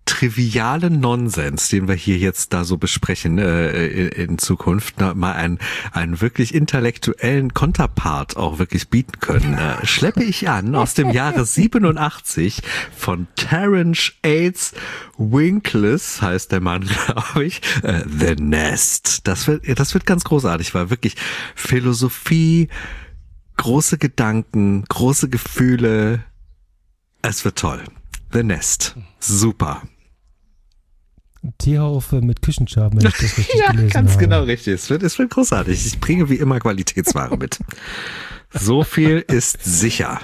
[SPEAKER 2] trivialen Nonsens, den wir hier jetzt da so besprechen äh, in, in Zukunft, na, mal einen, einen wirklich intellektuellen Konterpart auch wirklich bieten können, äh, schleppe ich an aus dem Jahre siebenundachtzig von Terence Aids Winkless, heißt der Mann, glaube ich, äh, The Nest. Das wird, das wird ganz großartig, weil wirklich Philosophie, große Gedanken, große Gefühle, es wird toll. The Nest. Super.
[SPEAKER 1] Tierhorrorfilm mit Küchenschaben, wenn ich das richtig
[SPEAKER 2] ja,
[SPEAKER 1] gelesen
[SPEAKER 2] ganz
[SPEAKER 1] habe.
[SPEAKER 2] genau richtig. Es wird, es wird großartig. Ich bringe wie immer Qualitätsware mit. So viel ist sicher.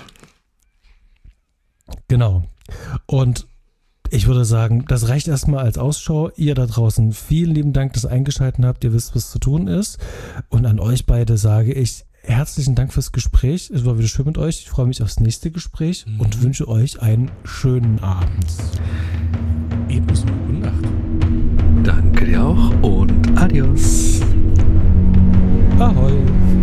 [SPEAKER 1] Genau. Und ich würde sagen, das reicht erstmal als Ausschau. Ihr da draußen, vielen lieben Dank, dass ihr eingeschaltet habt. Ihr wisst, was zu tun ist. Und an euch beide sage ich herzlichen Dank fürs Gespräch. Es war wieder schön mit euch. Ich freue mich aufs nächste Gespräch mhm. und wünsche euch einen schönen Abend.
[SPEAKER 3] Ebenso. Gute Nacht.
[SPEAKER 2] Danke dir auch und adios.
[SPEAKER 1] Ahoi.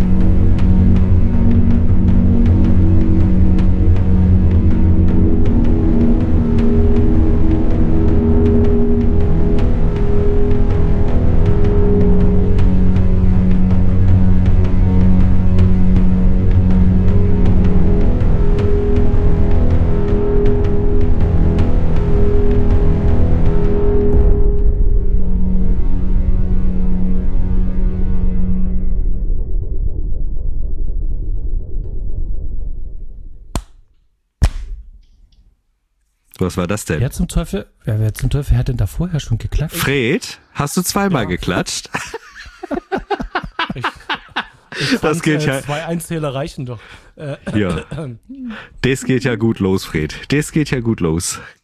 [SPEAKER 2] Was war das denn?
[SPEAKER 1] Wer zum Teufel, wer, wer zum Teufel hat denn da vorher schon geklatscht?
[SPEAKER 2] Fred, hast du zweimal ja. geklatscht?
[SPEAKER 3] Ich, ich fand,
[SPEAKER 2] das geht
[SPEAKER 3] äh,
[SPEAKER 2] ja.
[SPEAKER 3] Zwei Einzähler reichen doch. Äh,
[SPEAKER 2] ja. Das geht ja gut los, Fred. Das geht ja gut los.